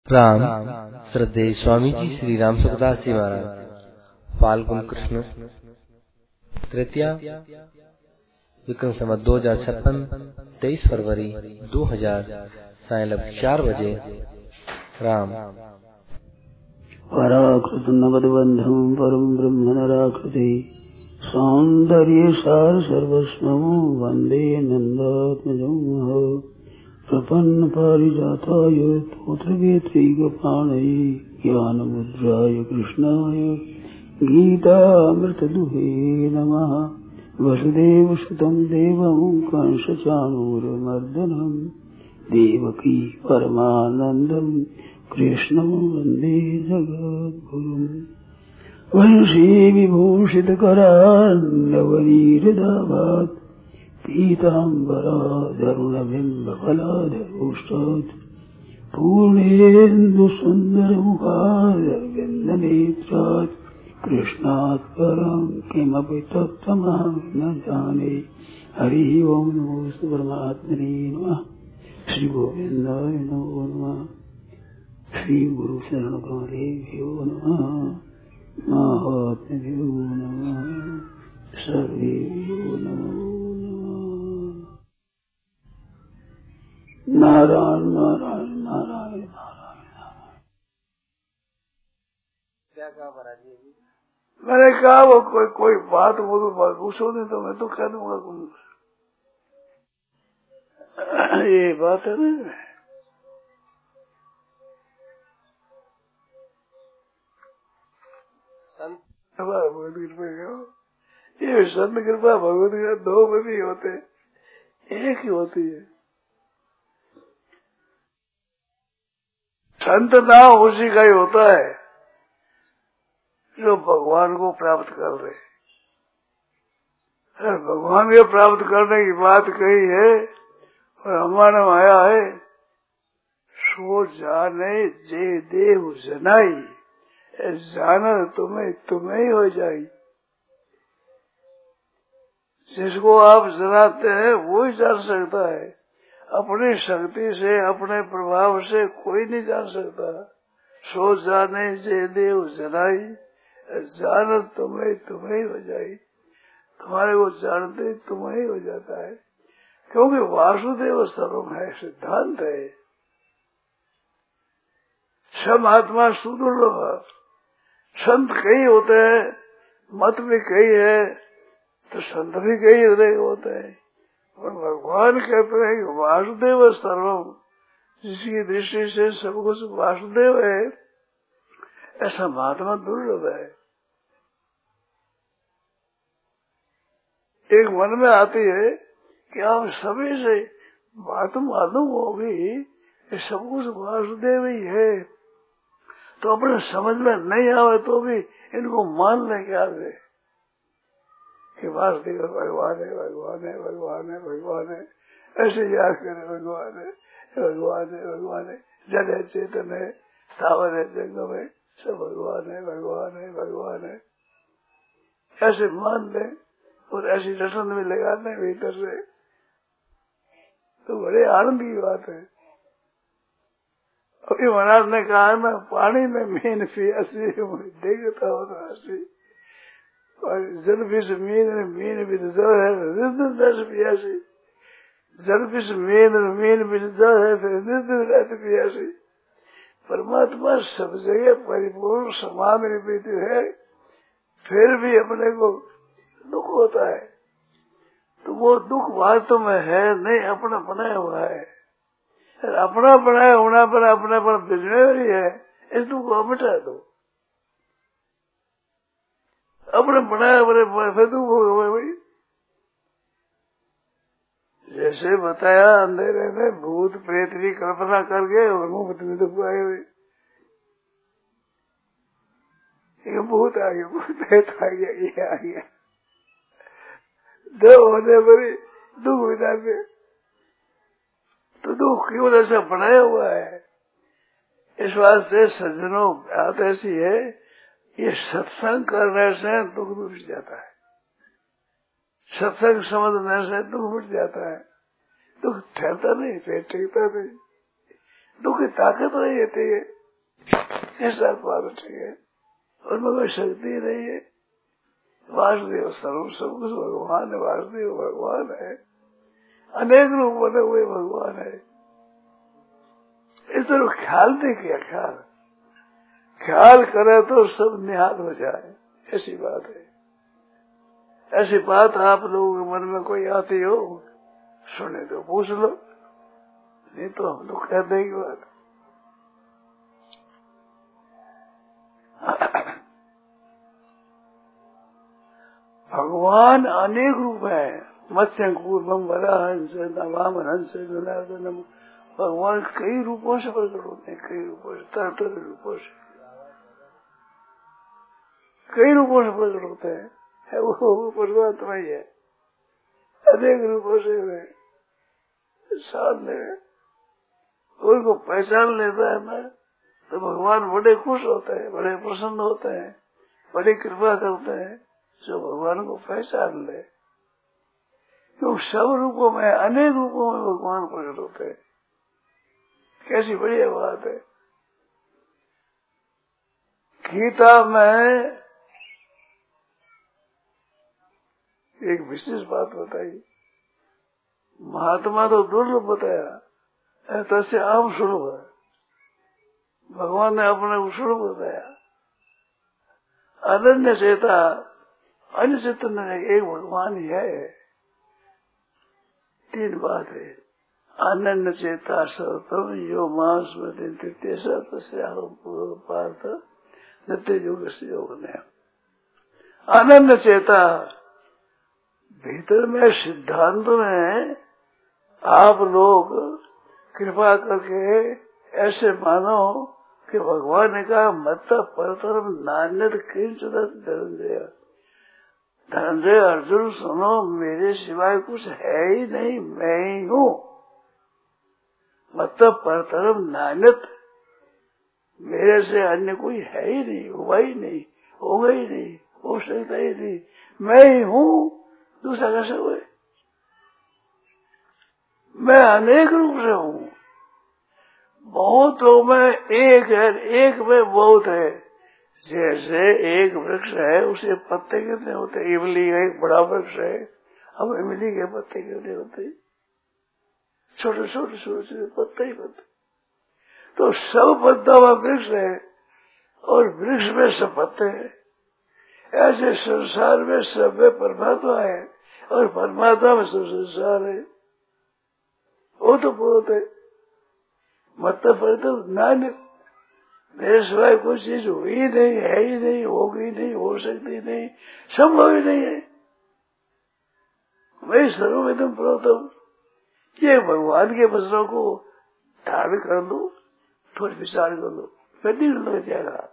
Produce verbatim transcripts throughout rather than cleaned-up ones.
राम श्रद्धेय स्वामी जी श्री राम सुखदास जी महाराज फाल्गुन कृष्ण तृतीया विक्रम संवत दो हजार छप्पन तेईस फरवरी दो हजार सायं चार बजे। राम पराकृत नवद्बंधम परम ब्रह्म नराकृति सौंदर्य सार सर्वस्वं वंदे नंदात्मजं प्रपन्न पारिजाताय तोत्रवेत्रैकपाणये ज्ञानमुद्राय कृष्णाय गीतामृतदुहे नमः। वसुदेवसुतं देवं कंसचाणूरमर्दनं देवकी परमानन्दं कृष्णं वन्दे जगद्गुरुम्। वंशी विभूषितकरान्नवनीरदाभात् पीताम्बराधरुणबिम्बफलाधरोष्टात् पूर्णेन्दुसुन्दरमुखारविन्दनेत्रात् कृष्णात् परं किमपि तत्त्वमहं न जाने। हरिः ओं नमोऽस्तु परमात्मने नमः। श्री गोविन्दाय नमो नमः। श्री गुरु शरणकमलेभ्यो नमः। महात्म्यो नमः। सर्वेभ्यो नमो नारायण नारायण नारायण नारायण। क्या कहा महाराज जी? मैंने कहा वो कोई कोई बात बोलो पूछो नहीं तो मैं तो कह दूंगा कुछ। ये बात है ना, संत भगवत कृपा ये संत कृपा भगवत कृपा दो में भी होते, एक ही होती है। संत नाम उसी का ही होता है जो भगवान को प्राप्त कर रहे। भगवान के प्राप्त करने की बात कही है और हमारे आया है सो जाने जे देव जनाई, जाना तुम्हें तुम्हें ही हो जाएगी। जिसको आप जनाते हैं वो ही जान सकता है, अपनी शक्ति से अपने प्रभाव से कोई नहीं जान सकता। सो जाने जे देव जनाई, जान तुम्हें तुम्हें ही हो जाएगी। तुम्हारे को जानते तुम्हें ही हो जाता है, क्योंकि वासुदेव सर्वम है, सिद्धांत है। सब आत्मा सुदुर्लभ, संत कई होते हैं, मत भी कई है, तो संत भी कई हृदय होते हैं। और भगवान कहते हैं कि वासुदेव सर्वम, जिसकी दृष्टि से सब कुछ वासुदेव है, ऐसा महात्मा दुर्लभ है। एक मन में आती है कि आप सभी से बात मालूम होगी कि सब कुछ वासुदेव ही है, तो अपने समझ में नहीं आवे तो भी इनको मान ले क्या दे कि वासुदेव भगवान है, भगवान है, भगवान है, भगवान है, ऐसे याद करे भगवान है, भगवान है, भगवान है। जड़ है, चेतन है, स्थावर है, जंगम है, सब भगवान है, भगवान है, भगवान है, ऐसे मान ले और ऐसी रसन में लगाने भीतर से, तो बड़े आनंद की बात है। अभी महाराज ने कहा ना, पानी में मीन पियासी देखता हो तो हंसी, और जल विष मीन मीन भी जल है निर्दल पियासी, जल विष मीन मीन भी जल है फिर निर्दल पियासी। परमात्मा सब जगह परिपूर्ण समान निमित है, फिर भी अपने को दुख होता है, तो वो दुख वास्तव में है नहीं, अपना बनाया हुआ है। अपना बनाया होना पर अपने पर जिम्मेवारी है, इस दुख को मिटा दो। अपने बनाया बड़े फिर दुख होगा भाई। जैसे बताया अंधेरे में भूत प्रेत की कल्पना करके और मुफ्त में दुख आए हुए, भूत आ गया, भूत प्रेत आ गया, ये आ गया, दो होने पर दुख मिटाते। तो दुख क्यों ऐसा बनाया हुआ है? इस वास्ते सज्जनों बात ऐसी है, ये सत्संग करने से दुख मिट जाता है, सत्संग समझने से दुख मिट जाता है। दुख ठहरता नहीं, फिर टिकता नहीं। दुख की ताकत नहीं रहती है, कैसा पार्वती है, उनमें कोई शक्ति नहीं है। वासुदेव सर्व सब कुछ भगवान है, वासुदेव भगवान है, अनेक रूप बने हुए भगवान है। इस तरह ख्याल नहीं किया, ख्याल ख्याल करे तो सब निहाल हो जाए, ऐसी बात है। ऐसी बात आप लोगों के मन में कोई आती हो, सुने तो पूछ लो, नहीं तो हम लोग कह देंगे बात। भगवान अनेक रूप है, मत्स्य कूर्मम वराह हंस वामन हंस जनार्दनम। भगवान कई रूपों से प्रकट होते हैं, कई रूपों से, तरह तरह रूपों से, कई रूपों से प्रकट होते हैं। है वो परमात्मा ही है, अनेक रूपों से वे सामने उनको पहचान लेता है ना, तो भगवान बड़े खुश होते हैं, बड़े प्रसन्न होते हैं, बड़ी कृपा करते हैं जो भगवान को पहचान ले। क्यों सब रूपों में, अनेक रूपों में भगवान प्रकट होते हैं। कैसी बढ़िया बात है। गीता में एक विशेष बात बताई, महात्मा तो दुर्लभ बताया, तसे आम सुलभ है। भगवान ने अपने को सुलभ बताया। अनन्य चेता, अन्य चेतन एक भगवान ही है। तीन बात है, अनन्य चेता सर्वतम यो मांस में तृतीय पूर्व पार्थ नित्य योग से योग ने। अनन्य चेता, भीतर में सिद्धांत में आप लोग कृपा करके ऐसे मानो कि भगवान ने कहा मत परतरम नान्यत किंचित धनंजय। धनंजय अर्जुन सुनो, मेरे सिवाय कुछ है ही नहीं, मैं ही हूँ। मत परतरम नान्यत, मेरे से अन्य कोई है ही नहीं, हुआ ही नहीं, होगा ही नहीं, हो सकता ही नहीं, मैं ही हूँ। दूसरा कैसे हुए? मैं अनेक रूप से हूँ। बहुतों में एक है, एक में बहुत है। जैसे एक वृक्ष है, उसे पत्ते कितने होते हैं? इमली का एक बड़ा वृक्ष है, अब इमली के पत्ते कितने होते हैं? छोटे छोटे छोटे पत्ते ही पत्ते। तो सब पत्ता हुआ वृक्ष है और वृक्ष में सब पत्ते हैं। ऐसे संसार में सब में परमात्मा है और परमात्मा में सब संसार है। वो तो बहुत है। मतलब पर तो नान्य, मेरे सिवाय कोई चीज हुई नहीं, है ही नहीं, होगी नहीं, हो सकती नहीं, संभव ही नहीं है। मैं सर्ववेदम प्रोतम। ये भगवान के वचनों को धारण कर लो, थोड़ी विचार कर लो, फिर नहीं लग जाएगा।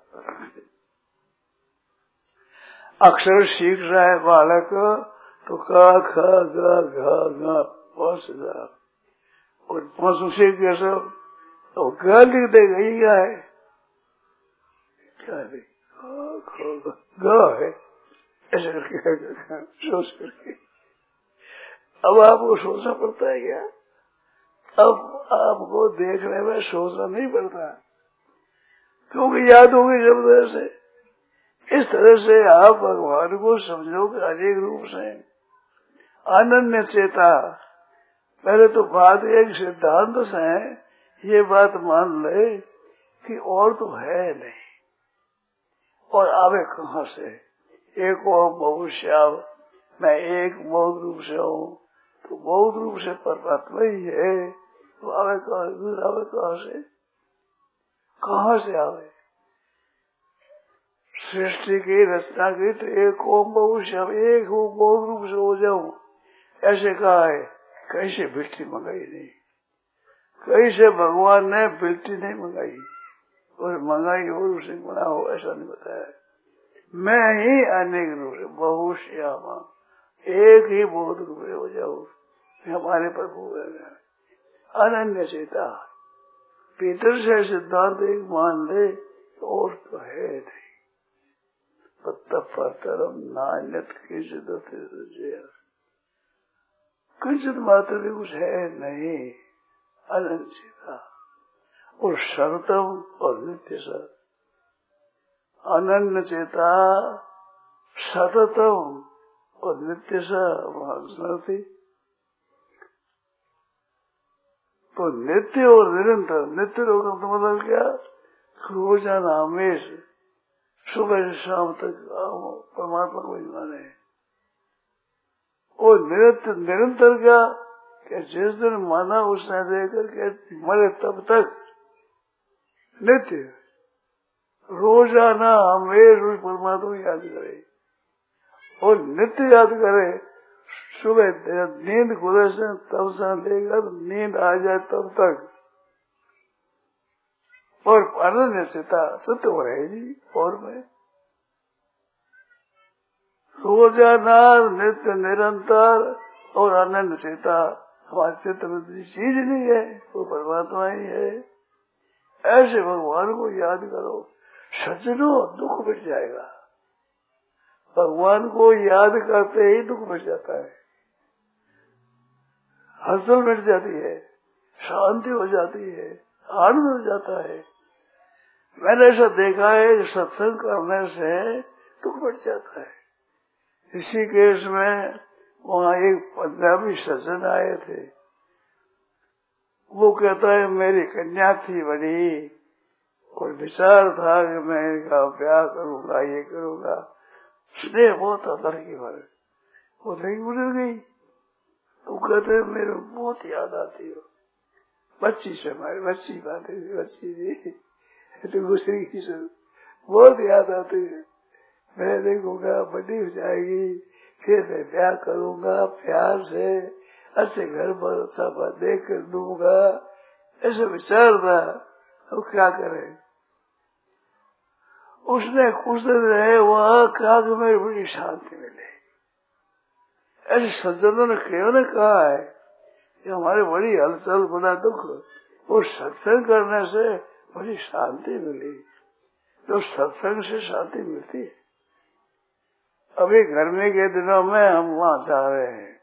अक्षर सीख रहा है बालक तो का ख ग घ घ पस ग, और पांचों सीख गया सब तो ग लिख देगा। ये क्या है? क्या है? ग है, ऐसे करके सोच करके। अब आपको सोचना पड़ता है क्या? अब आपको देखने में सोचना नहीं पड़ता, क्योंकि याद होगी जब तरह से। इस तरह से आप भगवान को समझो कि अनेक रूप से अनन्य चेता। पहले तो बात एक सिद्धांत से ये बात मान ले कि और तो है नहीं, और आवे कहाँ से? एक ओम बहुश्याम, मैं एक बहुत रूप से हूँ, तो बहुत रूप से परमात्मा ही है, तो आवे कहाँ से? आवे कहाँ से? कहाँ से आवे? सृष्टि की रचना की तो एक ओम बहुश्याम, एक हो बहुत रूप से हो जाऊं, ऐसे कहा है। कैसे बिल्टी मंगाई नहीं, कैसे भगवान ने बिल्टी नहीं मंगाई, और मंगाई और उसे बना हो, ऐसा नहीं बताया। मैं ही अनेक रूप से बहुश्यामा, एक ही बहुत रूप से हो जाओ, हमारे प्रभु है। अनन्य चेता, भीतर से सिद्धांत एक मान ले, और तो है नहीं। परतरम नान्यत किंचित किंचित मात्र भी कुछ है नहीं। अनंत चेता, और सर्वतम और नित्य सत, अनन्य चेता सततम और नित्य सी। तो नित्य और निरंतर, नित्य लोग तो मतलब क्या, रोजाना हमेशा सुबह से शाम तक परमात्मा को ही माने। और निरंतर निरंतर क्या, कि जिस दिन माना उसने देकर के मरे तब तक नित्य, रोजाना हमेशा उस परमात्मा को याद करे और नित्य याद करे। सुबह नींद खुले से तब से लेकर नींद आ जाए तब तक, और अनन्य चिता चित्त हो रहेगी। और मैं रोजाना नित्य निरंतर और अनन्य चिता, हमारे चित्त में चीज नहीं है, वो परमात्मा ही है। ऐसे भगवान को याद करो, सज्जनों दुख मिट जाएगा। भगवान को याद करते ही दुख मिट जाता है, हसल मिट जाती है, शांति हो जाती है, आनंद हो जाता है। मैंने ऐसा देखा है कि सत्संग करने से दुख मिट जाता है। इसी केस में वहाँ एक पंजाबी सज्जन आए थे, वो कहता है मेरी कन्या थी बड़ी और विचार था कि मैं इनका ब्याह करूंगा, ये करूंगा, स्नेह बहुत था लड़की पर, वो नहीं गुजर गई। तो कहते हैं मेरे बहुत याद आती हो, बच्ची से, हमारी बच्ची बात है, बच्ची थी तो गुजर गई, सब बहुत याद आती है। मैं देखूंगा बड़ी हो जाएगी, फिर मैं ब्याह करूंगा, प्यार से अच्छे घर पर सब देख कर दूंगा, ऐसे विचार था। अब क्या करें, उसने कुछ दिन रहे वहाँ, कहा कि मेरी बड़ी शांति मिले। ऐसे सज्जनों ने क्यों ने कहा है कि हमारी बड़ी हलचल बड़ा दुख, और सत्संग करने से बड़ी शांति मिली। तो सत्संग से शांति मिलती है। अभी गर्मी के दिनों में हम वहाँ जा रहे हैं,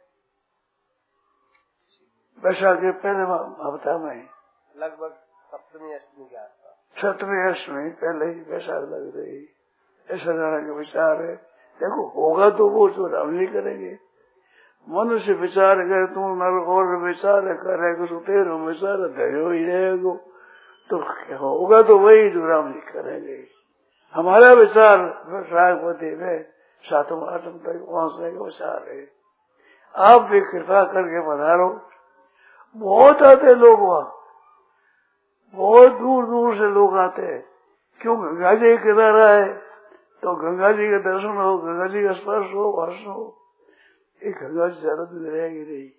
वैशाख के पहले हफ्ता में, लगभग सप्तमी अष्टमी के आसपास, सप्तमी अष्टमी पहले ही वैशाख लग रही, ऐसा जाने का विचार है। देखो होगा तो वो जो हम नहीं करेंगे, मनुष्य विचार करे, तुम नर और विचार करेगा तो तेरो विचार धैर्य ही रहेगा, तो होगा तो वही जो राम जी करेंगे। हमारा विचार रागवती में सातवां आठम तक पहुंचने का विचार है। आप भी कृपा करके पधारो। बहुत आते लोग वहाँ, बहुत दूर दूर से लोग आते हैं। क्यों, गंगा जी के किनारा है तो गंगा जी का दर्शन हो, गंगा जी का स्पर्श हो, हर्ष हो। ये गंगा जी ज्यादा दिन रहेगी नहीं।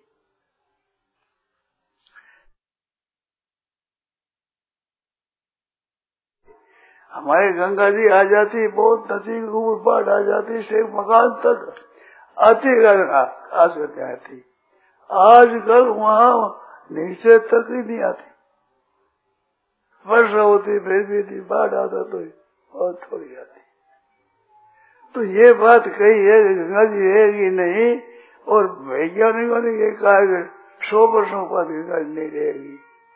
हमारे गंगा जी आ जाती, बहुत नजीक ऊपर बाढ़ आ जाती, से मकान तक आती गंगा आज करके आती। आजकल वहाँ नीचे तक ही नहीं आती, वर्षा होती फिर भी थी, बाढ़ आता तो बहुत थोड़ी आती। तो ये बात कही है कि गंगा जी है कि नहीं, और वैज्ञानिकों ने ये कहा कि सौ वर्षों बाद गंगा जी नहीं रहेगी।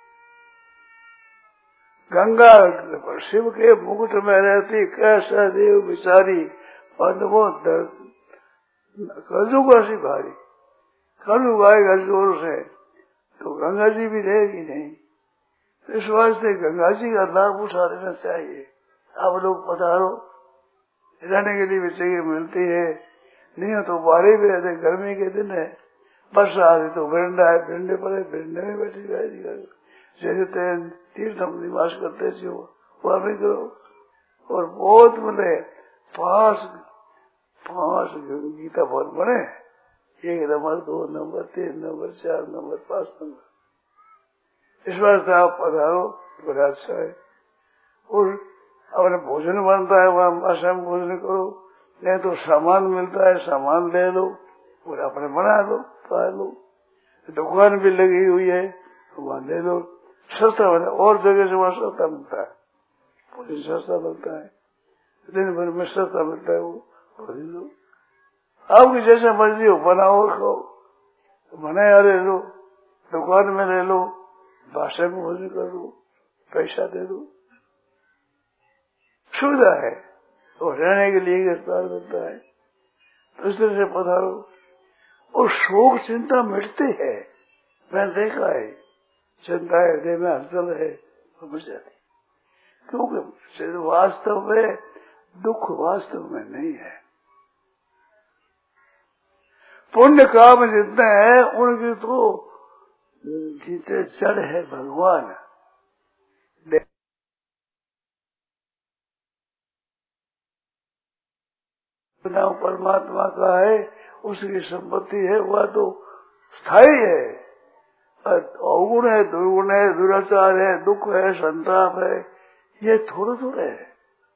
गंगा शिव के मुकुट में रहती, कैसा देव बिचारी पद्मो कलयुग सी भारी, कलयुग आएगा जोर से तो गंगा जी भी रहेगी नहीं। इस वास्ते गंगा जी का लाभ उठा लेना चाहिए। आप लोग पधारो, रहने के लिए भी जगह मिलती है, नहीं तो बाहर भी रहते, गर्मी के दिन है, वर्षा आ रही तो बरंडा है, बरंडे पर बरंडे में बैठी रहेगी। जैसे तीर्थ हम निवास करते थे वह भी करो। और बहुत बने पांच पांच गीता बहुत बने, एक नंबर, दो नंबर, तीन नंबर, चार नंबर, पांच नंबर। इस बार से आप पधारो, बड़ा अच्छा है। और अपने भोजन बनता है वहाँ भाषा में भोजन करो, नहीं तो सामान मिलता है, सामान ले लो और अपने बना लो, खा लो। दुकान भी लगी हुई है वहाँ ले लो, सस्ता बना। और जगह से वहाँ सस्ता मिलता है, भोजन सस्ता मिलता है, दिन भर में सस्ता मिलता है, वो भोजन लो। आपकी जैसे मर्जी हो बनाओ और खाओ, बनाया ले लो, दुकान में ले लो, भाषा में भोजन कर लो, पैसा दे दो, सुविधा है, और रहने के लिए गिरफ्तार करता है। तो इस तरह से पधारो और शोक चिंता मिटती है। मैंने देखा है, चिंता हृदय में हलचल है तो मिट जाती, क्योंकि वास्तव में दुख वास्तव में नहीं है। पुण्य काम जितने हैं उनकी तो जितने जड़ है भगवान। परमात्मा का है, उसकी संपत्ति है, वह तो स्थायी है। अवगुण है, दुर्गुण है, दुराचार है, दुख है, संताप है, ये थोड़े थोड़े है।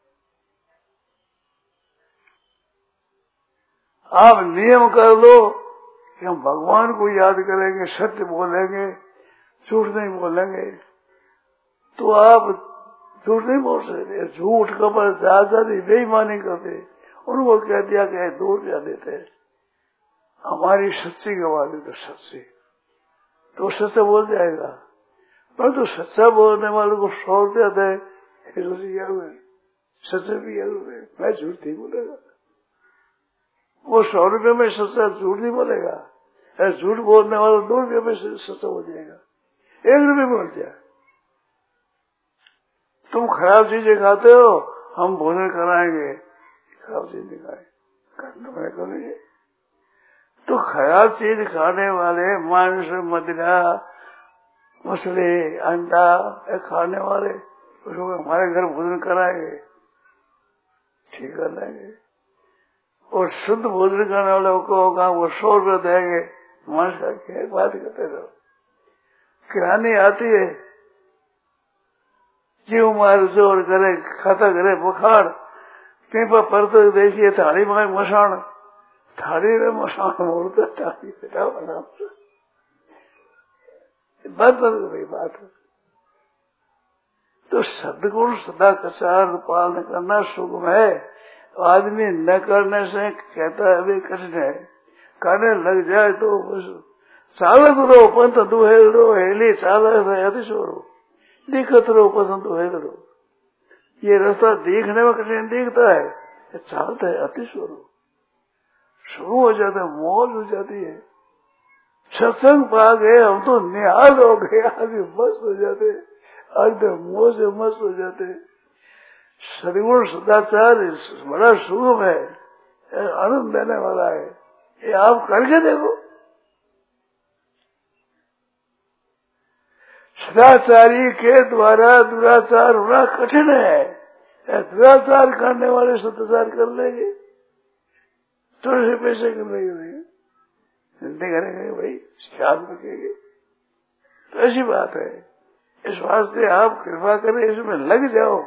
आप नियम कर लो कि हम भगवान को याद करेंगे, सत्य बोलेंगे, झूठ नहीं बोलेंगे, तो आप झूठ नहीं बोल सकते। झूठ कपड़ आजादी बेईमानी करते, उनको कह दिया कि दो रुपया देते, हमारी सच्ची गवा दी तो सच्ची, तो सच्चा बोल जाएगा। पर तो सच्चा बोलने वाले को सौ रुपया दे, सच्चे भी है, मैं झूठ नहीं बोलेगा। वो सौ रुपये में सच्चा झूठ नहीं बोलेगा, झूठ बोलने वाला दो रुपये में सच्चा बोल जाएगा, एक रुपये बोल जाए। तुम खराब चीजें खाते हो, हम भोजन कराएंगे, खराब चीजें खाए करना करेंगे। तो खराब चीज खाने वाले मांस, मदिरा, मछली, अंडा खाने वाले उसको हमारे घर भोजन कराएंगे, ठीक कर लेंगे। और शुद्ध भोजन करने वालों को होगा वो सौ रुपये देंगे, मांस का क्या बात करते रहो। किरानी आती है, जीव मार जोर करे, खाता करे बुखार, पीपा पड़ते देखिए थाली में मसाण, थाली में मसाण बोलते, थाली बेटा बना बात बदल गई बात। तो सदगुण सदा कचार पालन करना सुगम है, आदमी न करने से कहता है वे कठिन है, करने लग जाए तो चालक रो पंथ दुहेल रो, हेली चालक अतिशोरो, दिखत रो पसंद दुहेल रो। ये रास्ता देखने में कठिन दिखता है, चालता है अतिशोरो, शुरू हो जाता है, मौज हो जाती है। सत्संग पा गए हम तो निहाल हो गए, आगे मस्त हो जाते, आज मोह से मस्त हो जाते। सदगुण सदाचार बड़ा सुगम है, आनंद देने वाला है, ये आप करके देखो। सदाचारी के द्वारा दुराचार होना कठिन है, दुराचार करने वाले सदाचार कर लेंगे, थोड़े से पैसे कर लेंगे, हिंदी करेंगे भाई, ख्याल रखेंगे, तो ऐसी बात है। इस वास्ते आप कृपा करें, इसमें लग जाओ।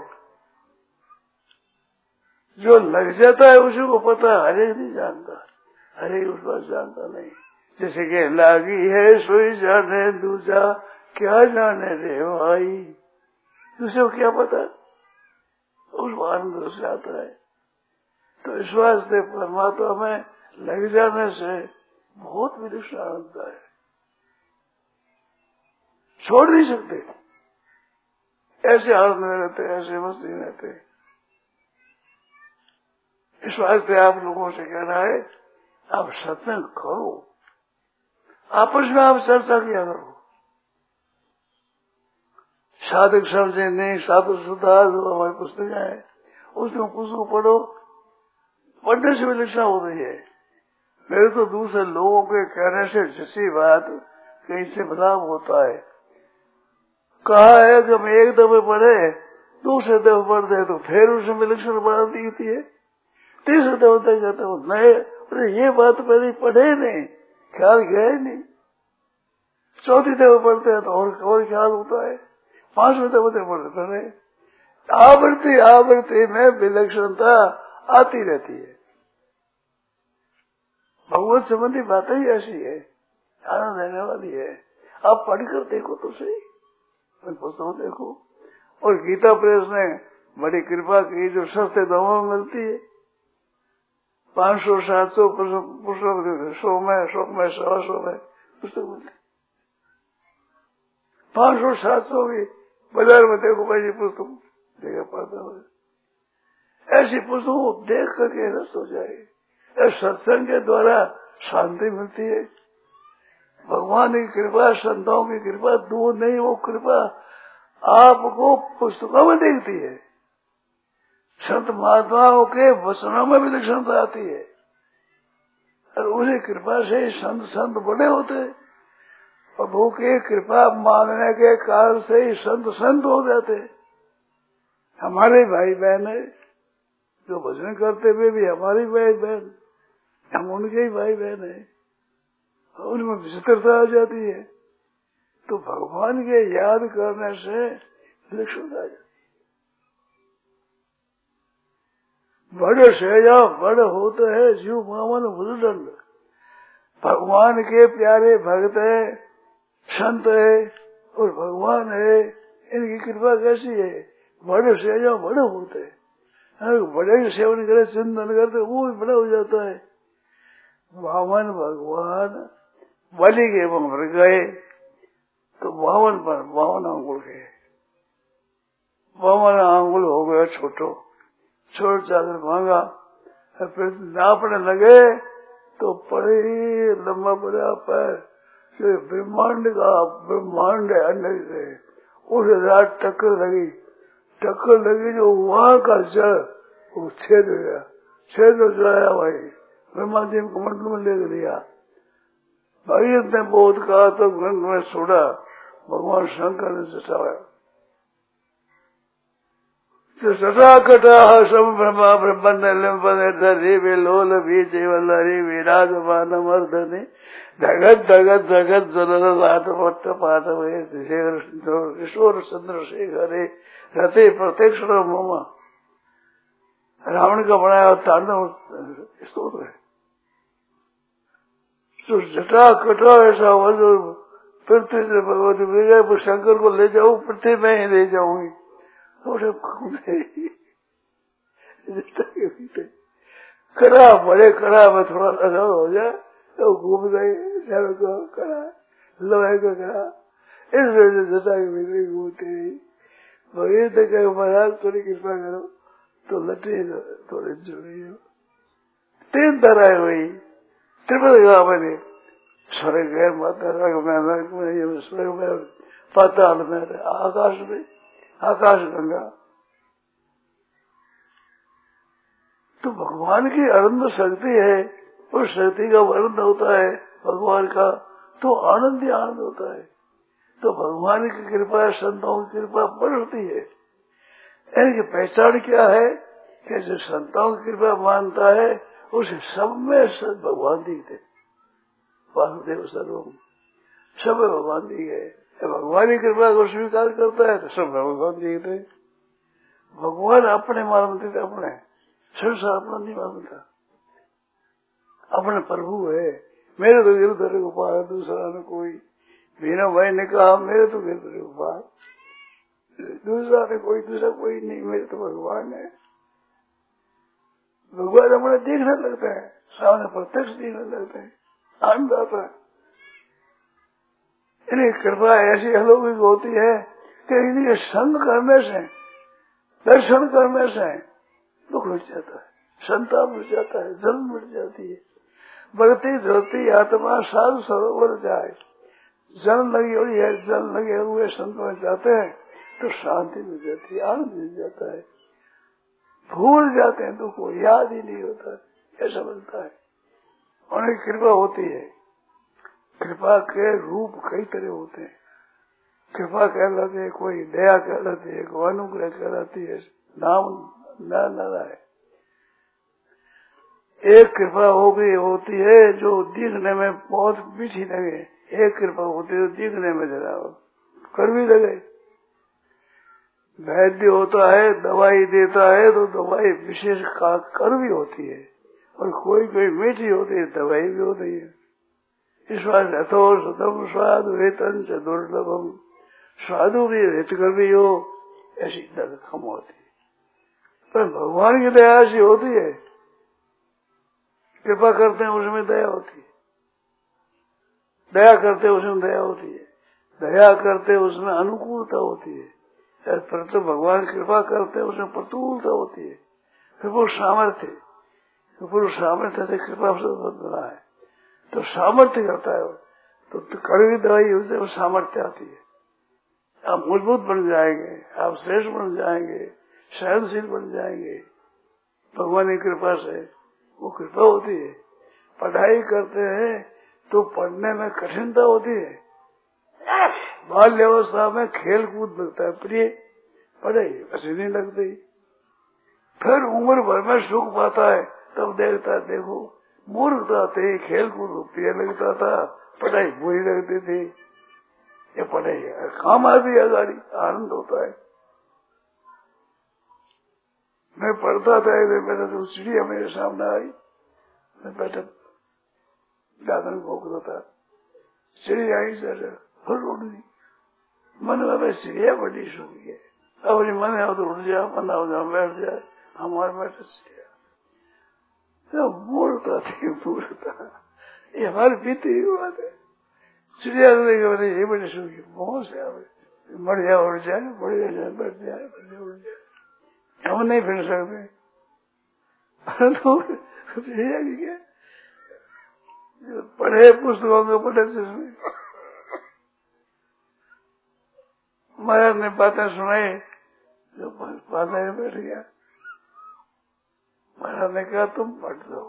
जो लग जाता है उसी को पता, हरेक नहीं जानता, हरेक उस बात जानता नहीं। जैसे कि लागी है सोई जाने दूजा, क्या जाने रे भाई, दूसरे को क्या पता, उस आनंद से आता है। तो इस वास्ते परमात्मा में लग जाने से बहुत विलक्षण आनंद है, छोड़ नहीं सकते, ऐसे आनंद में रहते, ऐसे मस्ती में रहते। इस वास्ते आप लोगों से कहना है, आप सत्संग करो, आपस में आप चर्चा किया करो। साधक समझे नहीं, साधु सुधार जो हमारी पुस्तकें हैं उसमें पुस्तक पढ़ो, पढ़ने से विलक्षण हो रही है। मेरे तो दूसरे लोगों के कहने से जैसी बात कहीं से बदलाव होता है। कहा है कि हम एक दफे पढ़े, दूसरे दफे पढ़ते तो फिर उसमें विलक्षण बढ़ा दिखती है, तीसरे दफे तक कहते हो नए, अरे ये बात पहले पढ़े नहीं, ख्याल गया ही नहीं। चौथी दफे पढ़ते हैं तो और, और ख्याल होता है, पांचवें दफे पढ़ते रहे। आवृत्ति आवृत्ति में विलक्षणता आती रहती है। भगवत संबंधी बातें ही ऐसी है, आनंद देने वाली है। आप पढ़कर देखो तो सही, पुस्तकों देखो। और गीता प्रेस ने बड़ी कृपा की, जो सस्ते दामों में मिलती है, पांच सौ सात सौ पुस्तक, सौ में सौ में सवा सौ में पुस्तक मिलती, पांच सौ सात सौ भी बाजार में देखो भाई पुस्तक देखा पढ़ता हो, ऐसी पुस्तकों देख करके रस हो जाए। सत्संग के द्वारा शांति मिलती है। भगवान की कृपा, संतों की कृपा दूर नहीं, वो कृपा आपको पुस्तकों में दिखती है। संत महात्माओं के वचनों में भी दक्षिणता आती है और उसी कृपा से संत संत बड़े होते हैं। प्रभु की कृपा मांगने के कारण से ही संत संत हो जाते। हमारे भाई बहन है जो भजन करते हुए भी हमारी भाई बहन, हम उनके ही भाई बहन है, उनमें विचित्रता आ जाती है। तो भगवान के याद करने से विलक्षणता आ जाती है। बड़े सहजा बड़ होते है जीव मामन भुजदंड। भगवान के प्यारे भक्त है, संत है और भगवान है, इनकी कृपा कैसी है? बड़े सहजा बड़े होते हैं। बड़े की सेवन करे, चिंतन करते, वो भी बड़ा हो जाता है। वामन भगवान बलि के मर गए तो बावन पर बावन अंगुल गए, बावन अंगुल हो गया छोटो, छोट चादर मांगा, फिर नापने लगे तो बड़े लंबा बड़ा पैर, जो ब्रह्मांड का ब्रह्मांड है अंडे से, उस हजार टक्कर लगी, टक्कर लगी जो वहां का जल वो छेद हो गया, छेद हो जाया भाई, ब्रह्मा जी को मंडल में ले लिया। भाई ने बहुत कहा तो ग्रंथ में छोड़ा, भगवान शंकर ने जटाया, सटा कटा सब ब्रह्मा ब्रह्मण्य वे लोल बीच वल्लरी विराजमान मर्दनी धगत धगत धगत जलत पात किशोर चंद्रशेखर रते प्रत्यक्ष ममा। रावण का बनाया तांडव स्तोत्र है। तो जटा कटा ऐसा हुआ जो पृथ्वी से भगवती विजय शंकर को ले जाऊं, पृथ्वी में ही ले जाऊंगी, थोड़े कड़ा बड़े कड़ा में थोड़ा लगा हो जाए तो घूम गए कड़ा लोहे का कड़ा, इस वजह से जटा की बिजली घूमती रही। भगवान तो कहे महाराज थोड़ी कृपा करो तो लटे थोड़े जुड़ी हो। तीन तरह हुई त्रिपद बने, स्वर्ग गए माता रंग में, स्वर्ग में, पाताल में, आकाश में, आकाश गंगा। तो भगवान की अनंत शक्ति है, उस शक्ति का वर्णन होता है भगवान का तो आनंद ही आनंद होता है। तो भगवान की कृपा, संतों की कृपा बढ़ती है। इनकी पहचान क्या है कि जो संतों की कृपा मानता है उसे सब में सब भगवान दिखते, वासुदेव सर्वम सब भगवान दिख गए। भगवान की कृपा को स्वीकार करता है तो सब भगवान दिखते। भगवान अपने मानते थे, अपने संसार अपना नहीं मानता, अपने प्रभु है। मेरे तो गिरधर गोपाल दूसरा न कोई, मीना भाई ने कहा मेरे तो गिरधर गोपाल, दूसरा ने कोई दूसरा कोई नहीं, मेरे तो भगवान है। भगवान अपने देखने लगता है, सामने प्रत्यक्ष देखने लगता है, आनंद आता है। इनकी कृपा ऐसी अलौकिक होती है कि इनके संग करने से, दर्शन करने से दुख मिट जाता है, संताप मिट जाता है, जन्म मिट जाती है। बढ़ती धरती आत्मा साधु सरोवर जाए, जन्म लगी हुई है, जन्म लगे हुए संत में जाते हैं तो शांति मिल जाती है, आनंद मिल जाता है, भूल जाते हैं दुख को, याद ही नहीं होता, ऐसा बनता है। उनकी कृपा होती है। कृपा के रूप कई तरह होते हैं। कृपा कहलाती है, कोई दया कहलाती है, कोई अनुग्रह कहलाती है, नाम न न है। एक कृपा हो गई होती है जो दिखने में बहुत मीठी लगे, एक कृपा होती है जो दिखने में जरा कड़वी लगे। वैद्य होता है, दवाई देता है तो दवाई विशेष कड़वी होती है, और कोई कोई मीठी होती है, दवाई भी होती है। इस बार रथो सतम स्वाद वेतन से दुर्लभम, स्वादु भी हितकर भी हो, ऐसी दर कम होती है। पर भगवान की दया ऐसी होती है, कृपा करते हैं उसमें दया होती है, दया करते उसमें दया होती है, दया करते उसमें अनुकूलता होती है, पर तो भगवान कृपा करते हैं, उसमें प्रतिकूलता होती है, फिर वो सामर्थ्य, फिर सामर्थ्य से कृपा से बना है, तो सामर्थ्य करता है। तो, तो कड़वी दवाई उससे वो सामर्थ्य आती है, आप मजबूत बन जाएंगे, आप श्रेष्ठ बन जाएंगे, सहनशील बन जाएंगे भगवान की कृपा से। वो कृपा होती है। पढ़ाई करते हैं तो पढ़ने में कठिनता होती है, बाल्यावस्था में खेल कूद लगता है प्रिय, पढ़ाई अच्छी नहीं लगती। फिर उम्र भर में सुख पाता है, तब देखता है देखो मूर्खता थी, खेल कूद प्रिय लगता था, पढ़ाई बुरी लगती थी। ये पढ़ाई काम आती है, गाड़ी आनंद होता है। मैं पढ़ता था, मेरा तो चिड़िया मेरे सामने आई, मैं बैठा गार्डन भोगता था, चिड़िया आई सर फुल उड़ गई, मन में चिड़िया बड़ी सुखी है, अब मन है तो उड़ जाए, मन हो जाए बैठ जाए, हमारे बैठे चिड़िया तो मूर्खता थी, मूर्खता ये हमारी बीती हुई बात है। चिड़िया ये बड़ी सुखी बहुत से मर जाए उड़ जाए, बढ़िया जाए बैठ जाए, बढ़िया उड़ जाए, हम नहीं फिर सकते। तो क्या पढ़े पुस्तकों के पढ़े जिसमें महाराज ने बातें सुनाई, जो बातें बैठ गया, महाराज ने कहा तुम पढ़ दो,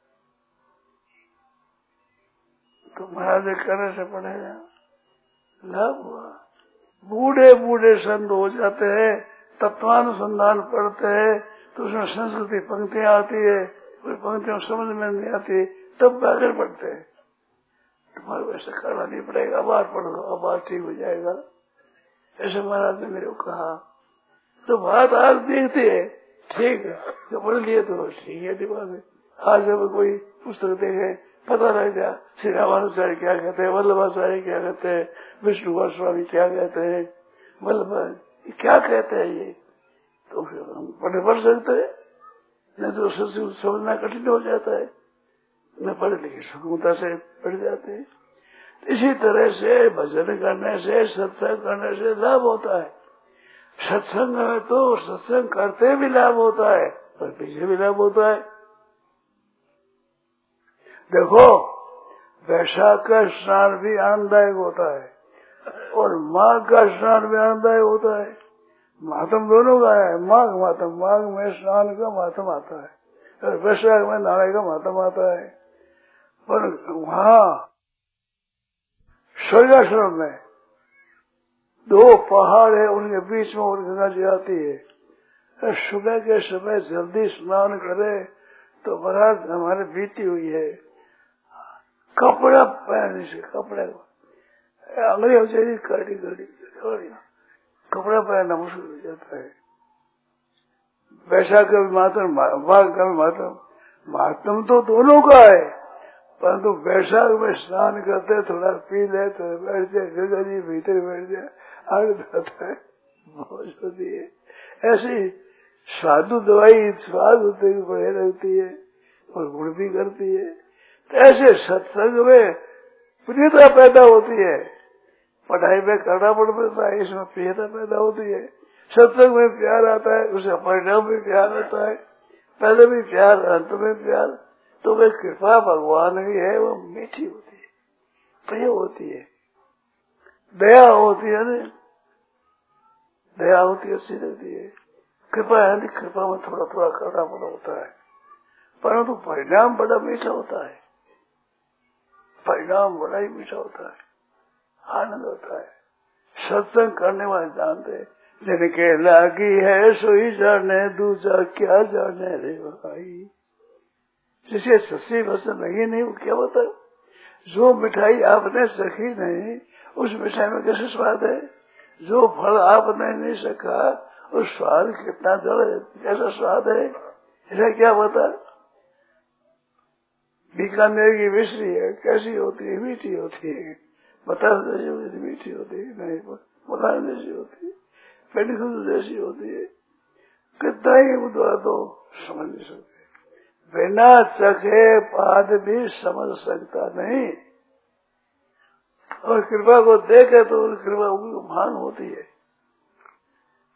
तो महाराज कहने से पढ़ेगा, लाभ हुआ। बूढ़े बूढ़े संत हो जाते हैं, तत्वानुसंधान पढ़ते हैं, तो उसमें संस्कृति पंक्तियां आती है, कोई पंक्तियां समझ में नहीं आती, तब आगे पढ़ते हैं। तुम्हारे वैसे करना नहीं पड़ेगा, आवाज पढ़ लो, आवाज ठीक हो जाएगा, ऐसे महाराज ने मेरे को कहा। तो बात आज देखते है, ठीक है, तो पढ़ लिए तो ठीक है बात है। आज जब कोई पुस्तक देखे पता लग जाए श्री रामानुचार्य क्या कहते हैं, वल्लभाचार्य क्या कहते हैं, विष्णु गोस्वामी क्या कहते हैं, वल्लभ क्या कहते हैं, ये तो फिर हम पढ़ पढ़ सकते हैं, नहीं तो समझना कठिन हो जाता है। न पढ़ लिखे सुगमता से पढ़ जाते हैं। इसी तरह से भजन करने से, सत्संग करने से लाभ होता है। सत्संग में तो सत्संग करते भी लाभ होता है, पर पीछे भी लाभ होता है। देखो वैशाख का स्नान भी आनंददायक होता है और माघ का स्नान भी आनंददायक होता है। महात्म दोनों का है, माघ महात्म, माघ में स्नान का महात्म आता है और वैशाख में नहाने का महात्म आता है। पर वहाँ स्वर्गाश्रम में दो पहाड़ है, उनके बीच में और गंगा जी आती है। सुबह के समय जल्दी स्नान करे तो बरात हमारे बीती हुई है, कपड़ा पहनने से, कपड़े अंग्रेजी हो जाएगी कड़ी कड़ी कपड़ा पहनना मुश्किल हो जाता है। वैशाख का भी महात्म, माघ का भी महात्म, महात्म तो दोनों का है, परंतु वैशाख में स्नान करते थोड़ा पी ले तो बैठ जाए, गंगा जी भीतर बैठ जाए, आग जाता है, मौज होती है। ऐसी साधु दवाई स्वाद होते हुए बढ़े रहती है और गुण भी करती है। तो ऐसे सत्संग में प्रियता पैदा होती है, पढ़ाई में करना पड़ता है, इसमें प्रियता पैदा होती है। सत्संग में प्यार आता है, उसे परिणाम में प्यार होता है, पहले भी प्यार, अंत में प्यार। तो वे कृपा भगवान की है, वो मीठी होती है, प्रिय होती है, दया होती है ना, दया होती है, अच्छी लगती है। कृपा है, कृपा में थोड़ा थोड़ा करना पड़ा होता है, परंतु परिणाम बड़ा मीठा होता है, परिणाम बड़ा ही मीठा होता है, आनंद होता है। सत्संग करने वाले जानते हैं, जिनके लागी है सोई जाने, दूसरा क्या जाने रे भाई। जिसे सच्ची वचन लगी नहीं, वो क्या होता है? जो मिठाई आपने सखी नहीं, उस मिठाई में कैसे स्वाद है? जो फल आपने नहीं सका, उस स्वाद कितना जड़, कैसा स्वाद है? ऐसा क्या होता है? बीकानेर की मिश्री है, कैसी होती है? मीठी होती है, बताने जैसी होती है, मीठी होती है, नहीं बताने जैसी होती है, पेड़ जैसी होती है। कितना ही उद्वार दो समझ नहीं सकते, बिना चखे पाद भी समझ सकता नहीं। और कृपा को देखे तो कृपा महान होती है।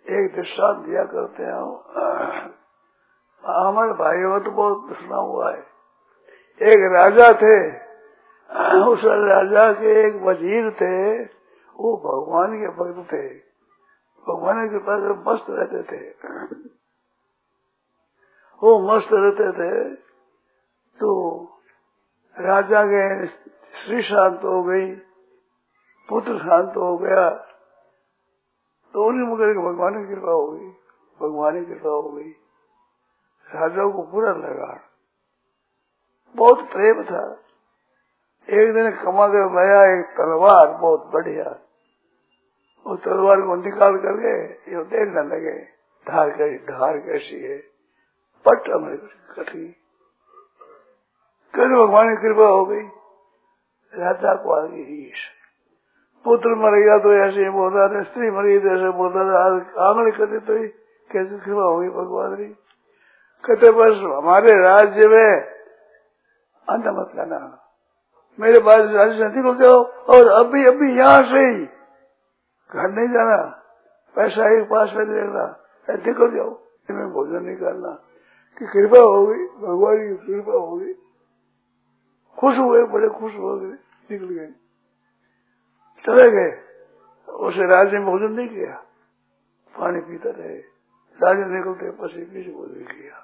एक दृष्टांत दिया करते हैं, हमारे भाइयों तो बहुत सुना हुआ है। एक राजा थे, उस राजा के एक वजीर थे, वो भगवान के भक्त थे, भगवान के पास मस्त रहते थे, वो मस्त रहते थे। तो राजा के स्त्री शांत हो गई, पुत्र शांत हो गया, तो उन्हीं मगर भगवान की कृपा हो गई, भगवान की कृपा हो गई। राजा को बुरा लगा, बहुत प्रेम था। एक दिन कमा कर लाया एक तलवार बहुत बढ़िया, उस तलवार को निकाल करके ये देखने लगे, धार कैसी धार कैसी है, पट हमारे कठी। कल भगवान की कृपा हो गई, राजा को आ गई ईश, पुत्र मर गया तो ऐसे ही बोलता था, स्त्री मर गई तो ऐसे बोलता था, आंगली करते तो कैसे कृपा होगी भगवान की। कहते बस हमारे राज्य में अंत मत करना, मेरे पास राज्य से निकल जाओ, और अभी अभी यहाँ से ही घर नहीं जाना, पैसा ही पास में देखना, निकल जाओ, इनमें भोजन नहीं करना, कि कृपा हो गई, भगवान की कृपा हो गई। खुश हुए, बड़े खुश हो गए, निकल गए, चले गए। उसे राज्य में भोजन नहीं किया, पानी पीते रहे, राज्य निकलते पसी पीछे भोजन किया।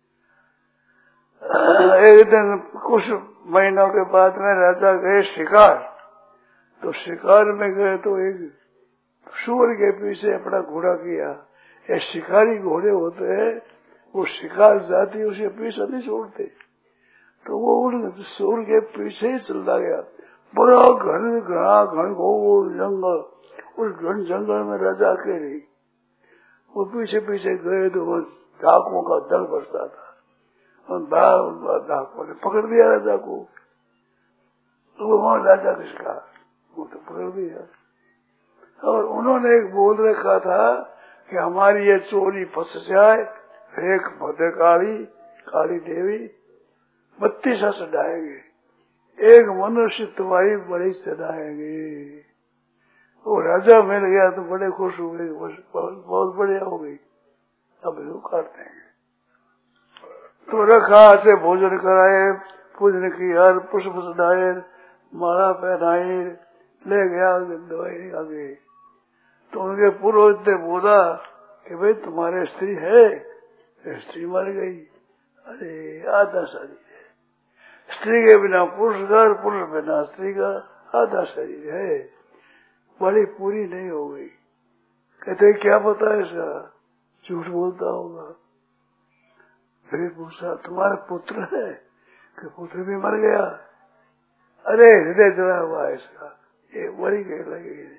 एक दिन कुछ महीनों के बाद में राजा गए शिकार, तो शिकार में गए तो एक सूअर के पीछे अपना घोड़ा किया। ये शिकारी घोड़े होते हैं, वो शिकार जाती उसके पीछे नहीं छोड़ते, तो वो उन सूअर के पीछे ही चलता गया। बड़ा घन घना घन घोर जंगल, उस घन जंगल में राजा अकेले, वो पीछे पीछे गए तो वो डाकुओं का दल बसता था, डाकुओं ने पकड़ दिया राजा को, तो वो वहां राजा का शिकार, वो तो पकड़ दिया। और उन्होंने एक बोल रखा था कि हमारी ये चोरी फंस जाए, एक भद्रकाली काली देवी बत्तीस चढ़ाएंगे, एक मनुष्य तुम्हारी बड़ी चढ़ाएंगे। वो राजा मिल गया तो बड़े खुश हो गए, बहुत बढ़िया हो गई, अब इसको काटते हैं। तो रखा से भोजन कराए, पूजन किया, पुष्प चढ़ाए, माला पहनाई, ले गया दवाई आगे। तो उनके पुरोहित ने बोला कि भाई तुम्हारे स्त्री है, स्त्री मर गई। अरे आधा शरीर है, स्त्री के बिना पुरुष का, पुरुष बिना स्त्री का आधा शरीर है, बड़ी पूरी नहीं हो गई। कहते क्या पता है इसका, झूठ बोलता होगा। फिर पूछा तुम्हारा पुत्र है, कि पुत्र भी मर गया। अरे हृदय जला हुआ है इसका, ये मरी गई लगी नहीं।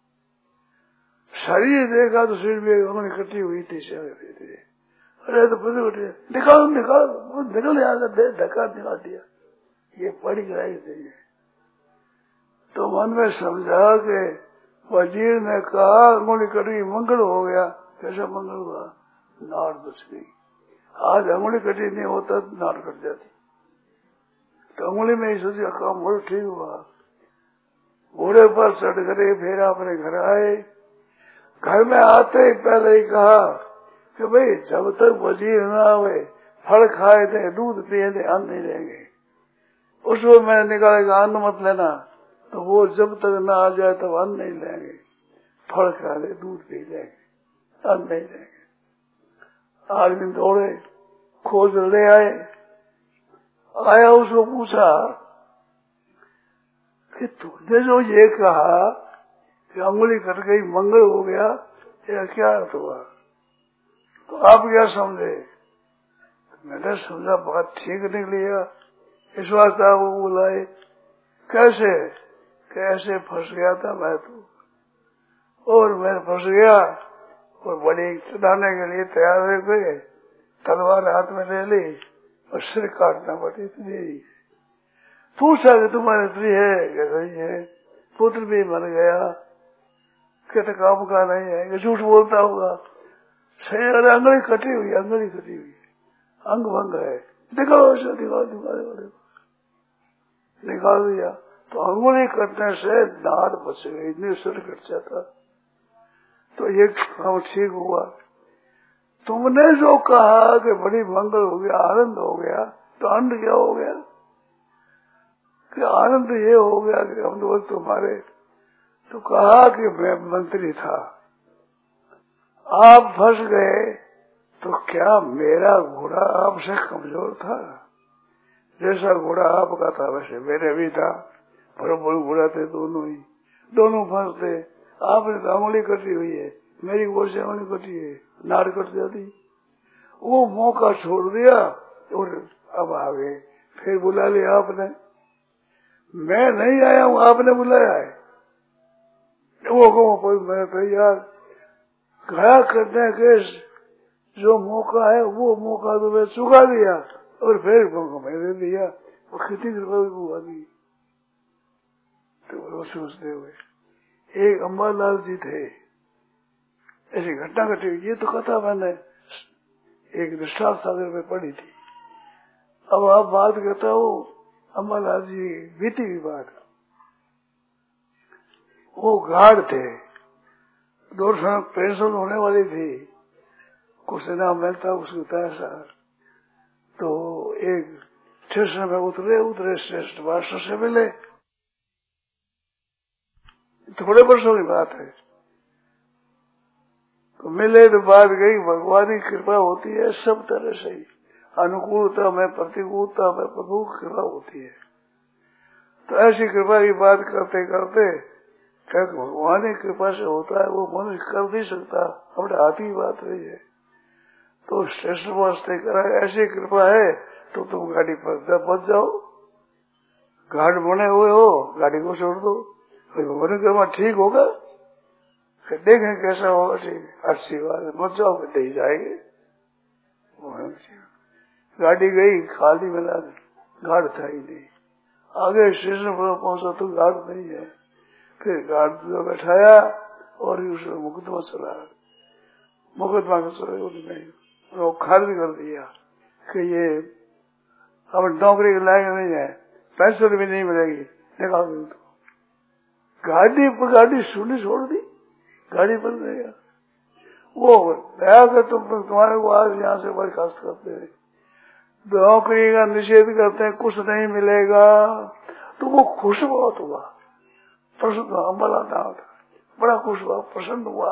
शरीर देखा तो शरीर में उंगली कटी हुई थी, थे। अरे तो पुत्र निकाल निकाल निकल जाएगा, धक्का निकाल दिया, ये पड़ी गिराई नहीं है। तो मन में समझा कि वजीर ने कहा उंगली कटी, मंगल हो गया। कैसा मंगल हुआ, नाड़ बच गई। आज उंगली कटी नहीं होता नाड़ कट जाती, तो उंगली में ही सोचा काम बड़ा ठीक हुआ। घोड़े पर चढ़ गए, फिर अपने घर आए। घर में आते ही पहले ही कहा कि भाई जब तक वजीर न आवे, फल खाए थे, दूध पिए थे, अन्न नहीं लेंगे। उसको मैंने निकालेगा अन्न मत लेना, तो वो जब तक न आ जाए तब अन्न नहीं लेंगे, फल खा ले, दूध पी लेंगे, अन्न नहीं लेंगे। आदमी दौड़े, खोज ले आए। आया, उसको पूछा कि तुमने जो ये कहा कि अंगुली कट गई, मंगल हो गया, यह क्या अर्थ हुआ, तो आप क्या समझे? मैंने समझा बात ठीक निकली है, इस वास्ते वो बुलाए। कैसे कैसे फंस गया था मैं तो, और मैं फंस गया, और बड़ी चढ़ाने के लिए तैयार हो गए, तलवार हाथ में ले ली और सिर काटना पड़ी। इतनी पूछा कि तुम्हारी स्त्री है, कहते ही है, पुत्र भी मर गया, कहते काम का नहीं है, कि झूठ बोलता होगा। सही, अरे अंगली कटी हुई, अंगली कटी हुई, अंग भंग है, दिखाओ ऐसा, दिखाओ दिखाओ, निकाल दिया। तो अंगुली कटने से दाढ़ बच गई, इतनी सिर कट जाता। तो ये काम ठीक हुआ। तुमने जो कहा कि बड़ी मंगल हो गया, आनंद हो गया, तो आनंद क्या हो गया? कि आनंद ये हो गया कि हम लोग तुम्हारे, तो कहा कि मैं मंत्री था, आप फंस गए, तो क्या मेरा घोड़ा आपसे कमजोर था? जैसा घोड़ा आपका था वैसे मेरे भी था, बड़े घोड़ा थे दोनों ही, दोनों फंसते। आपने तो अंगुली कटी हुई है, मेरी गोर से अंगुली कटी है, नाड़ कट जाती। वो मौका छोड़ दिया और अब आ गए, फिर बुला लिया आपने। मैं नहीं आया हूँ, आपने बुलाया है। वो को मैं तो यार गया करने के जो मौका है वो मौका तो मैं चुका दिया और फिर मौका मैंने दिया। वो कितनी कृपा हुआ दी। तो वो सोचते हुए एक अम्बालाल जी थे, ऐसी घटना घटी। ये तो कथा मैंने एक दृष्टांत सागर में पढ़ी थी। अब आप बात करता हो अम्बालाल जी बीती हुई बात। वो गार्ड थे, दो साल पेंशन होने वाली थी, कुछ इनाम मिलता उसको पैसा। तो एक स्टेशन में उतरे उतरे स्टेशन मास्टर से मिले, थोड़े वर्षों की बात है। तो मिले तो बात गई, भगवान की कृपा होती है सब तरह से ही, अनुकूलता में प्रतिकूलता में प्रभु की कृपा होती है। तो ऐसी कृपा की बात करते करते क्या भगवान की कृपा से होता है, वो मनुष्य कर नहीं सकता, अपने हाथ की बात रही है। तो स्टेशन वास्ते करा, ऐसी कृपा है तो तुम गाड़ी पर बच जाओ, घाट बने हुए हो, गाड़ी को छोड़ दो, भगवान की कृपा ठीक होगा, देखें कैसा होगा। ठीक अच्छी बात है, मत जाओ, नहीं जाएंगे। गाड़ी गई, खाली मिला, घाट था ही नहीं। आगे स्टेशन पर पहुंचा तो घाट नहीं है। फिर घाट पर बैठाया और उसमें मुकदमा चला, मुकदमा का चला उन्होंने खारिज कर दिया कि ये अब नौकरी के लायक नहीं है, पैसे भी नहीं मिलेगी, निकाल दो। गाड़ी पर गाड़ी सुनी छोड़ दी, गाड़ी बन गया। वो दया कर तुम तुम्हारे को आज यहाँ से बर्खास्त करते हैं, नौकरी का निषेध करते हैं, कुछ नहीं मिलेगा। तो वो खुश बहुत हुआ, प्रसन्न हुआ, अम्बाला नाम था, बड़ा खुश हुआ, प्रसन्न हुआ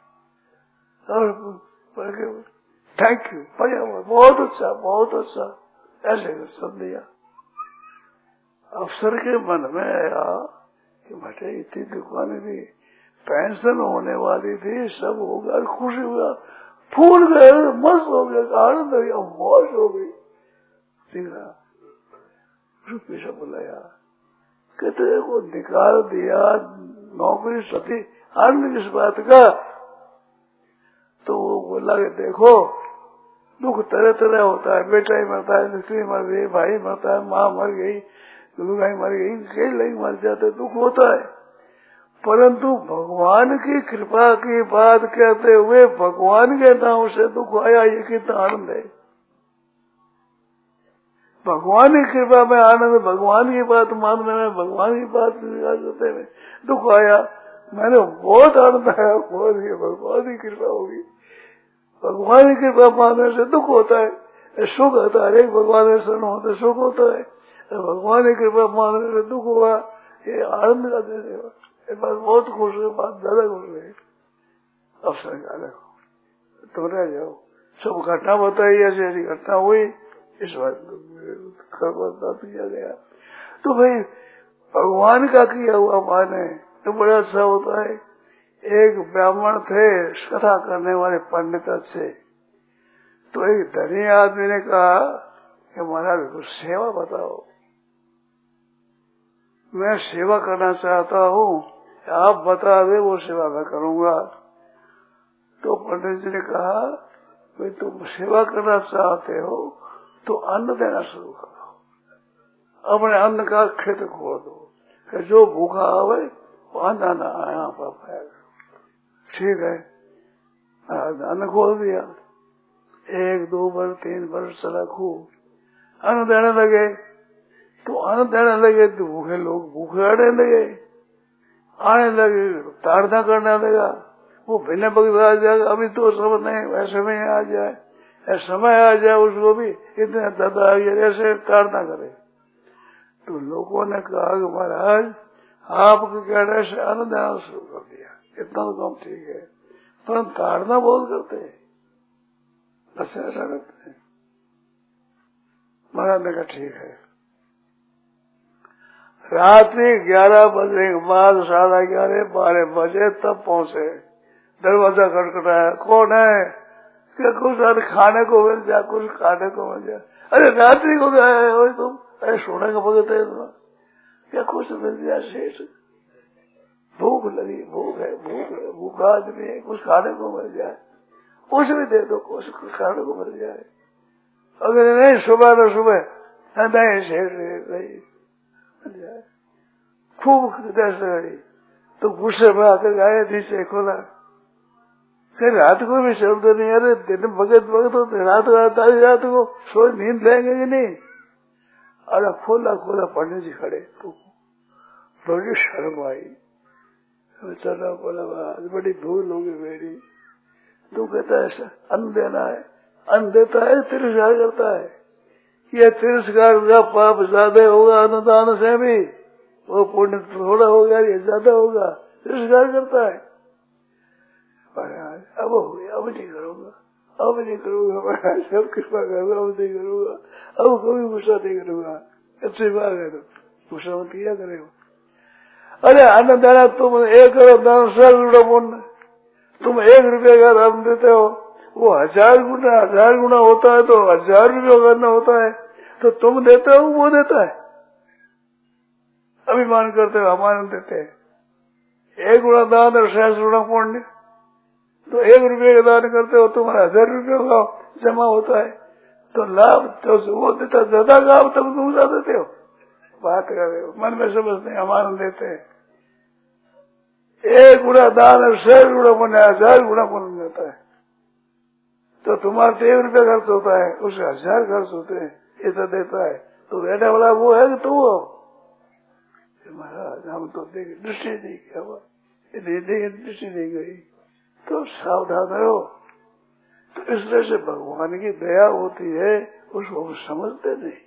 और थैंक यू, बढ़िया हुआ, बहुत अच्छा बहुत अच्छा, ऐसे सब दिया। अफसर के मन में आया कि बेटे इतनी दुकानें थी, पेंशन होने वाली थी, सब हो गया, खुशी हुआ, फूल गए, मस्त हो गया, आनंद हो गया, मौज हो गई। रुपये बुलाया, कहते को निकाल दिया नौकरी सती, आनंद किस बात का? तो वो बोला कि देखो दुख तरह तरह होता है, बेटा ही मरता है, स्त्री मर गई, भाई मरता है, माँ मर गई, लुगाई मर गई, कई लोग मर जाते, दुख होता है। परंतु भगवान की कृपा की बात कहते हुए भगवान के नाम से दुख आया, ये कितना आनंद है। भगवान की कृपा में आनंद, भगवान की बात मानने में, भगवान की बात स्वीकार करते में दुख आया, मैंने बहुत आनंद आया, बहुत ही भगवान की कृपा होगी। भगवान की कृपा मानने से दुख होता है, सुख होता है, एक भगवान के शरण होते सुख होता है, भगवान की कृपा मानने से दुख हुआ, ये आनंद का देने हुआ। बात बहुत खुश है, बात ज्यादा खुश है। अफसर का तुम रह जाओ, सब घटना बताई, ऐसी ऐसी घटना हुई, इस बात को किया गया। तो भाई भगवान का किया हुआ माने तो बड़ा अच्छा होता है। एक ब्राह्मण थे, कथा करने वाले पंडित अच्छे, तो एक धनी आदमी ने कहा कि महाराज कुछ सेवा बताओ, मैं सेवा करना चाहता हूँ, आप बता दे वो सेवा मैं करूंगा। तो पंडित जी ने कहा भाई तुम सेवा करना चाहते हो तो अन्न देना शुरू करो, अपने अन्न का खेत खोल दो, कि जो भूखा आवे वो अन्न आना आया पाएगा। ठीक है, अन्न खोल दिया, एक दो वर्ष तीन वर्ष चला, खूब अन्न देने लगे। तो अन्न देने लगे तो भूखे लोग भूखे आने लगे, आने लगे, ताड़ना करने लगा, वो भिन्न भक्त आ जाएगा। अभी तो समय नहीं, वैसे में आ जाए, समय आ जाए उसको भी इतने दादा ऐसे ताड़ना करे। तो लोगों ने कहा कि महाराज आपके कहने से अन्न देना शुरू कर दिया, इतना तो काम ठीक है, पर ताड़ना बहुत करते हैं, बस ऐसा करते हैं। महाराज ने कहा ठीक है। रात्रि ग्यारह बजे के बाद साढ़े ग्यारह बारह बजे तब पहुंचे। दरवाजा खटखटाया, कौन है? क्या कुछ अरे खाने को मिल जाए, कुछ खाने को मिल जाए। अरे रात्रि को गए हो तुम? अरे सोने का भगत है तुम, क्या कुछ मिल जाए सेठ? भूख लगी, भूख है, भूख है, भूखा आदमी है, कुछ खाने को मिल जाए, कुछ भी दे दो, कुछ खाने को मिल जाए। अगर नहीं सुबह तो सुबह नहीं सेठ नहीं मिल जाए। खूब दस गई तो गुस्से में आकर गए, नीचे खोला, फिर रात को भी शब्द नहीं। अरे दिन भगत भगत होते, रात को रात को सो नींद लेंगे कि नहीं? अरे खोला खोला पंडित जी खड़े, तो बड़ी शर्म आई। चला बोला आज बड़ी भूल होगी मेरी। तू कहता है अन्न देना है, अन्न देता है तिरस्कार करता है। ये तिरस्कार का पाप ज्यादा होगा अन्नदान से भी, वो पुण्य थोड़ा होगा, ये ज्यादा होगा। तिरस्कार करता है। अब हो गया, अब नहीं करूंगा, अब नहीं करूंगा, सब कृपा करूंगा, अब नहीं करूंगा, अब कभी गुस्सा नहीं करूंगा। अच्छी बात है, तो गुस्सा मत किया करेगा। अरे अन्न देना तुम एक दान सौ गुना पुण्य, तुम एक रुपये का दान देते हो, वो हजार गुना हजार गुना होता है, तो हजार रुपये का करना होता है। तो तुम देते हो, वो देता है। अभिमान करते हो, अमान देते हैं। एक गुना दान और सहस्र गुना पुण्य, तो एक रुपये का दान करते हो, तुम्हारा हजार रुपये का जमा होता है। तो लाभ तो वो देता, ज्यादा लाभ तब तुम ज्यादा देते हो। बात कर रहे हो, मन में समझते हैं, अमान देते हैं। एक गुना दान और सहस्र गुना पुण्य, हजार गुना पुण्य देता है। तो तुम्हारा तो एक रुपया खर्च होता है, उसके हजार खर्च होते हैं, इतना देता है। तो रहने वाला वो है कि तू हो? महाराज हम तो देख दृष्टि नहीं किया हुआ, दृष्टि नहीं गई, तो सावधान रहो। तो इसलिए से भगवान की दया होती है, उसको हम समझते नहीं।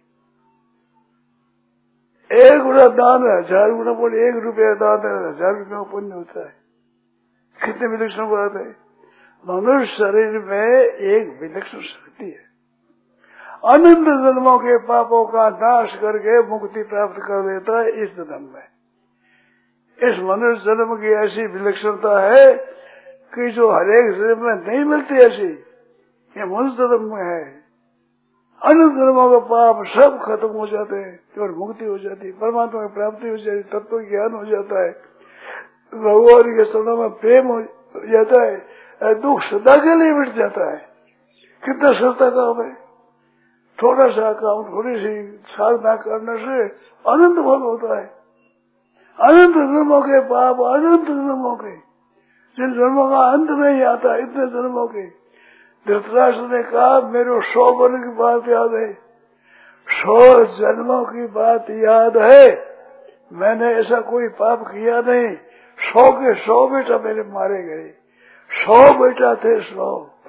एक गुना दान है, हजार गुना पुण्य, एक रुपया दान है, हजार रुपया पुण्य होता है। कितने विलक्षण बात है। मनुष्य शरीर में एक विलक्षण शक्ति है, अनंत जन्मों के पापों का नाश करके मुक्ति प्राप्त कर देता है इस जन्म में। इस मनुष्य जन्म की ऐसी विलक्षणता है कि जो हरेक जन्म में नहीं मिलती, ऐसी ये मनुष्य जन्म में है। अनंत जन्मों का पाप सब खत्म हो जाते हैं और मुक्ति हो जाती है, परमात्मा की प्राप्ति हो जाती है, तत्व ज्ञान हो जाता है, भगवान के शरणों में प्रेम हो जाता है, दुख सदा के लिए मिट जाता है। कितना सस्ता काम है। थोड़ा सा काम, थोड़ी सी साधना करने से अनंत फल होता है। अनंत जन्मों के पाप, अनंत जन्मों के, जिन जन्मों का अंत नहीं आता, इतने जन्मों के। धृतराष्ट्र ने कहा मेरे सौ वर्ष की बात याद है, सौ जन्मों की बात याद है, मैंने ऐसा कोई पाप किया नहीं। सौ के सौ बेटा मेरे मारे गए, सौ बेटा थे, सौ।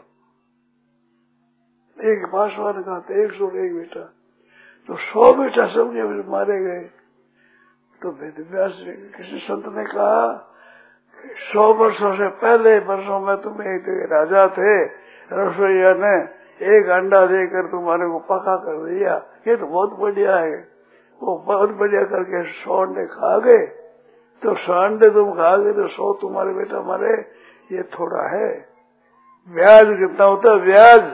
एक पासवान का था, एक सौ एक बेटा, तो सौ बेटा सबके मारे गए। तो वेदव्यास किसी संत ने कहा सौ वर्षों से पहले वर्षों में तुम एक राजा थे, रसोईया ने एक अंडा देकर तुम्हारे को पका कर दिया, ये तो बहुत बढ़िया है। वो बहुत बढ़िया करके सौ अंडे खा गए, तो सौ अंडे तुम खा गए तो सौ तुम्हारे बेटा मरे, ये थोड़ा है। ब्याज कितना होता है, ब्याज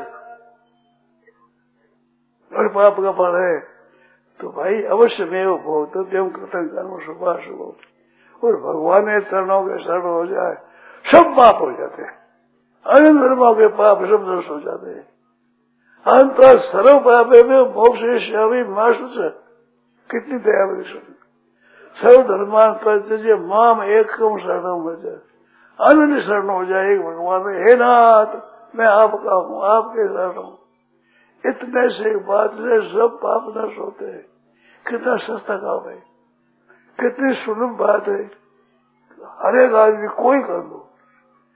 और पाप का फल है। तो भाई अवश्य में वो भोक्तव्यम कृतं कर्म शुभाशुभ, और भगवान के चरणों के शरण हो जाए सब पाप हो जाते हैं, अनंत जन्मों के पाप सब नष्ट हो जाते हैं। अंत सर्व पापे में मोक्षयिष्यामि मा शुचः, कितनी दया विलक्षण। सर्व धर्मान परित्यज्य माम एकम शरणं व्रज, अनन्य शरण हो जाए एक भगवान में। हे नाथ मैं आपका हूँ, आपके शरण हूँ। इतने से बात से सब पाप नष्ट होते हैं। कितना सस्ता काम है, कितनी सुलभ बात है। हर एक आदमी कोई कर लो,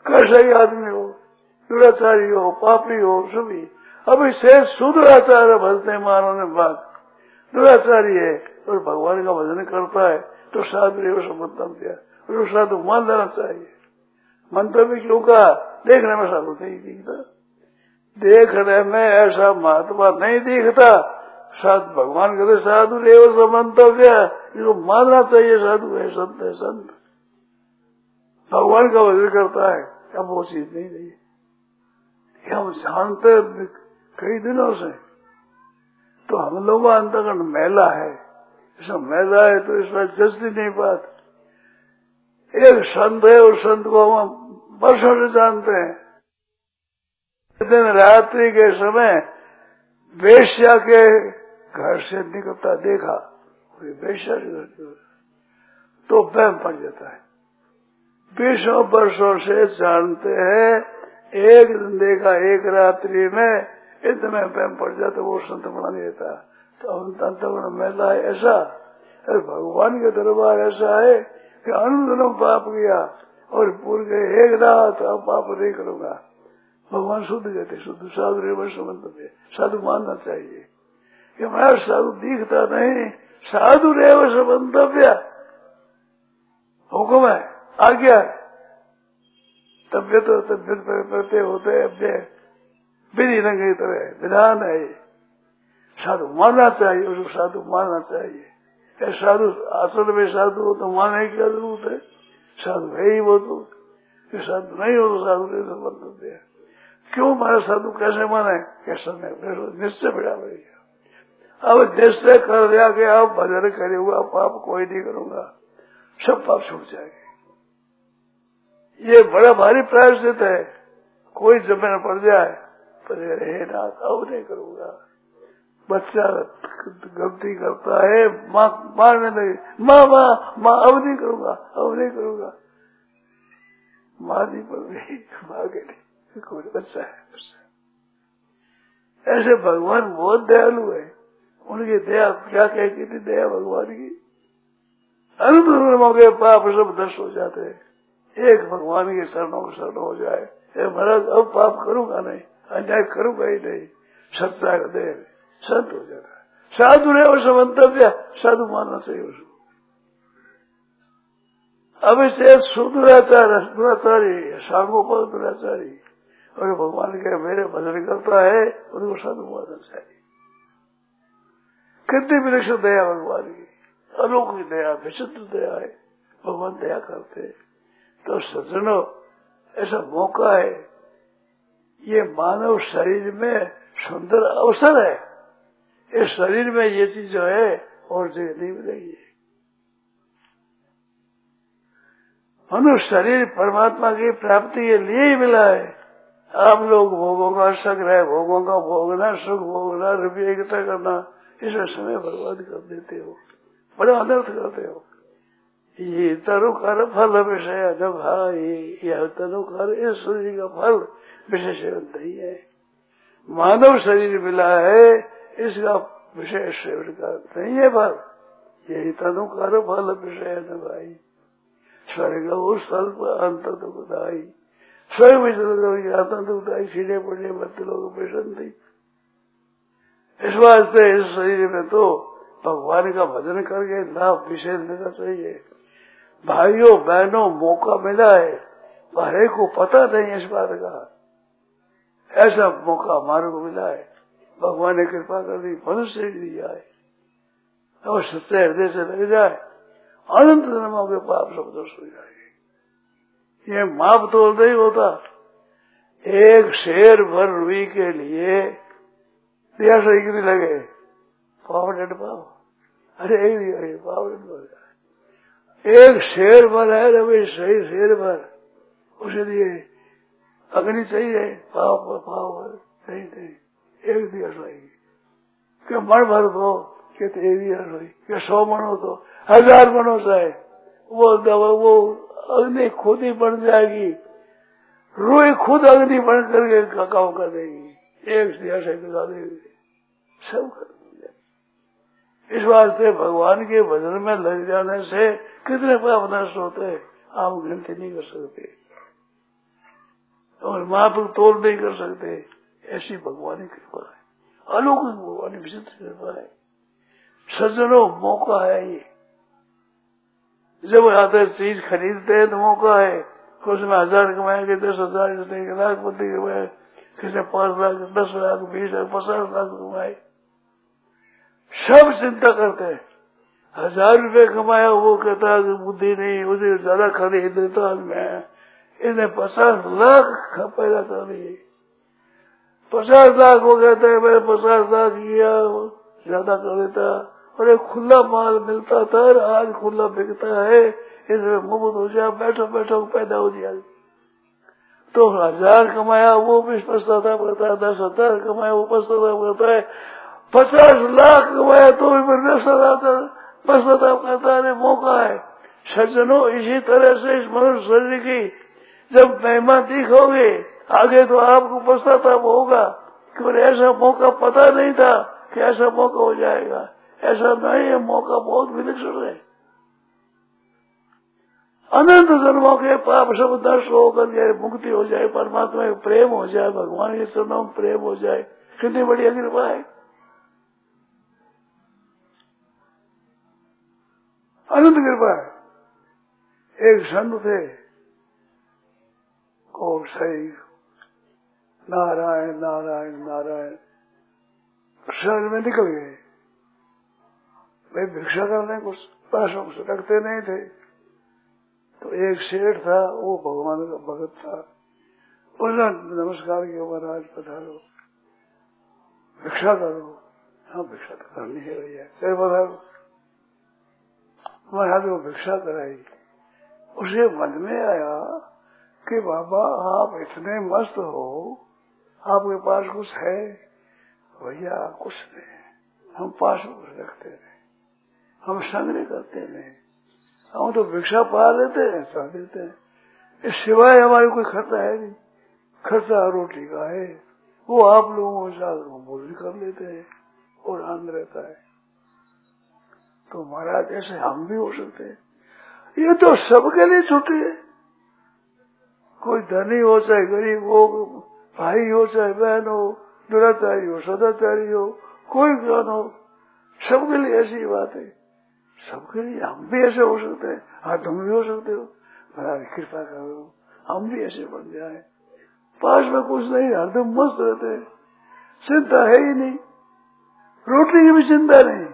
कैसा ही आदमी हो, दुराचारी हो, पापी हो, सभी अभी से सुदुराचार भजते मानो ने बात दुराचारी है और भगवान का भजन करता है तो साधु रे संबंधम दिया, उसको साधु मान लेना चाहिए। मंत्र भी क्यों कहा, देखने में साधु नहीं दिखता, देखने में ऐसा महात्मा नहीं दिखता, साधु भगवान कहते साधु रे संबंधव्य, इसको मानना चाहिए साधु है, संत है, संत भगवान का भजन करता है। अब वो चीज नहीं रही, हम जानते कई दिनों से, तो हम लोगों का अंतर्गण मैला है, इसमें मैला है तो इसमें जस्ती नहीं बात। एक संत है, उस संत को हम वर्षों से जानते हैं, दिन रात्रि के समय वेश्या के घर से निकलता देखा, वेश्या तो वहम पड़ जाता है। बीसों वर्षों से जानते हैं, एक दिन देखा, एक रात्रि में इतने वहम पड़ जाता, वो संत बना नहीं देता। तो अंतर्गण मैला है ऐसा, भगवान के दरबार ऐसा है कि अनुदिनों पाप किया और पूर्व के एक रात अब पाप नहीं करूंगा, भगवान शुद्ध कहते, शुद्ध साधु रे संबंध में साधु मानना चाहिए कि मैं साधु दिखता नहीं, साधु रे संबंधव्य हुक्म है, आज्ञा है। तबियत तो तबियत करते होते अपने विधि रंग की तरह विधान है, साधु मानना चाहिए, उसको साधु मानना चाहिए। साधु असल में साधु हो तो मानने की क्या जरूरत है, साधु है ही वो तो, साधु नहीं हो तो साधु रे संबंध है। क्यों माना साधु कैसे माने, कैसे निश्चय बिड़ा पड़ेगा। अब निश्चय कर दिया कि आप भजन करेगा, पाप कोई नहीं करूंगा, सब पाप छूट जाएंगे। ये बड़ा भारी प्रायश्चित है, कोई जमीन पड़ जाए पर हे ना अब नहीं करूंगा। बच्चा गलती करता है, माँ मारने लगे, माँ माँ माँ अब नहीं करूंगा, अब नहीं करूंगा, माँ नहीं पड़ गई, माँ के नहीं, कोई बच्चा है बच्चा। ऐसे भगवान बहुत दयालु है, उनकी दया क्या कह की थी, दया भगवान की अनुग्रह के पाप सब नष्ट हो जाते हैं, एक भगवान के शरणों में शरण हो जाए। महाराज अब पाप करूंगा नहीं, अन्याय करूंगा ही नहीं, सच्चा हृदय संत हो जाता है। साधु रहे और समंतव्य साधु मानना चाहिए उसको। अब इसे सुदुराचार दुराचारी सांगोपाल दुराचारी और भगवान के मेरे भजन करता है, उनको साधु मानना चाहिए। कितनी विलक्षण दया भगवान की, अलौकिक दया, विचित्र दया है, भगवान दया करते। तो सज्जनों ऐसा मौका है, ये मानव शरीर में सुंदर अवसर है, इस शरीर में ये चीज जो है और जगह नहीं मिलेगी। मनुष्य शरीर परमात्मा की प्राप्ति के लिए ही मिला है। आप लोग भोगों का संग्रह, भोगों का भोगना, सुख भोगना, रुपये इकट्ठा करना, इसमें समय बर्बाद कर देते हो, बड़ा अनर्थ करते हो। ये तनुकर फल विषय न भाई, यह तनुकर इस शरीर का फल विषय सेवन नहीं है। मानव शरीर मिला है, इसका विषय सेवन का नहीं है फल, यही तनुकर फल विषय न भाई। स्वर्ग उस फल पर अंत दुखदाई, स्वर्ग में चल आता दुखदाई, सीने पड़ने मत लोग बेसंती। इस वास्ते इस शरीर में तो भगवान का भजन करके लाभ विषय लेना चाहिए। भाइयों बहनों मौका मिला है, हरे को पता नहीं इस बात का, ऐसा मौका हमारे को मिला है, भगवान ने कृपा कर दी, मनुष्य दिया है। और सच्चे हृदय से लग जाए, अनंत जन्मों के पाप सब दोष हो जाएंगे। ये माप तोल नहीं होता। एक शेर भर रुई के लिए दिया सही कितनी लगे, पाव डेढ़ पाव, अरे एक पाव डेढ़ हो जाए। एक शेर भर है रवि, सही शेर भर, उसे लिए अग्नि चाहिए, पाव पर पाव नहीं नहीं, एक दिया सही क्या मन भर दो, कहते एक दिया सही क्या सौ मन हो तो हजार मन हो जाए, वो दवा वो अग्नि खुद ही बन जाएगी, रुई खुद अग्नि बन करके काम कर देगी, एक दिया सही दिखा देगी, सब कर देंगे। इस वास्ते भगवान के भजन में लग जाने से कितने पाप नष्ट होते हैं, आप गिनती नहीं कर सकते। और महापुरुष तोल नहीं कर सकते। ऐसी भगवान की कृपा है, अलौकिक भगवान विचित्र कृपा है। सज्जनों मौका है ये, जब आते चीज खरीदते हैं तो मौका है। कुछ में हजार कमाएंगे, दस हजार एक लाख पति कमाए, किसी पांच लाख, दस लाख, बीस लाख, पचास लाख कमाए, सब चिंता करते हैं। हजार रुपए कमाया वो कहता है कि बुद्धि नहीं, मुझे ज्यादा खरीद देता मैं, इन्हें पचास लाख पैदा कर दिए। पचास लाख वो कहता है मैं पचास लाख किया, ज्यादा कर देता। और एक खुला माल मिलता था, आज खुला बिकता है, इसमें मुफ्त हो जाए, बैठो बैठो पैदा हो जाए। तो हजार कमाया वो भी पश्चाताप करता है, दस हजार कमाया वो पश्चाताप करता है, पचास लाख कमाया तो भी पश्चाताप करता है। मौका है सज्जनों, इसी तरह से इस मनुष्य शरीर की जब महिमा दिखोगे आगे तो आपको पश्चाताप होगा कि ऐसा मौका पता नहीं था कि ऐसा मौका हो जाएगा। ऐसा नहीं है, मौका बहुत विलक्षण है। अनंत जन्मों के पाप सब नष्ट होकर मुक्ति हो जाए, परमात्मा में प्रेम हो जाए, भगवान के चरणों में प्रेम हो जाए, कितनी बड़ी कृपा है। अनंत कृपा है। एक संत थे को सही नारायण नारायण नारायण शहर में निकल गए। भाई भिक्षा करने कुछ पैसों से रखते नहीं थे। तो एक शेठ था, वो भगवान का भगत था, उसने नमस्कार किया, महाराज पधारो, भिक्षा करो। हाँ भिक्षा तो करनी है भैया, फिर पधारो। महाराज वो भिक्षा कराई। उसे मन में आया कि बाबा आप इतने मस्त हो, आपके पास कुछ है? भैया कुछ नहीं, हम पास कुछ रखते नहीं, हम संग्रह करते नहीं, हम तो भिक्षा पा लेते हैं, चाह देते हैं, इस सिवाय हमारे कोई खर्चा है नहीं। खर्चा रोटी का है, वो आप लोगों के साथ भोजन कर लेते हैं और आनंद रहता है। तो महाराज ऐसे हम भी हो सकते हैं। ये तो सबके लिए छुट्टी है, कोई धनी हो चाहे गरीब हो, भाई हो चाहे बहन हो, दुराचारी हो सदाचारी हो, कोई ज्ञान हो, सबके लिए ऐसी बात है। सबके लिए हम भी ऐसे हो सकते हैं। हाँ तुम भी हो सकते हो, महाराज कृपा करो हम भी ऐसे बन जाए। पास में कुछ नहीं, हरदम मस्त रहते हैं, चिंता है ही नहीं, रोटी की भी चिंता नहीं।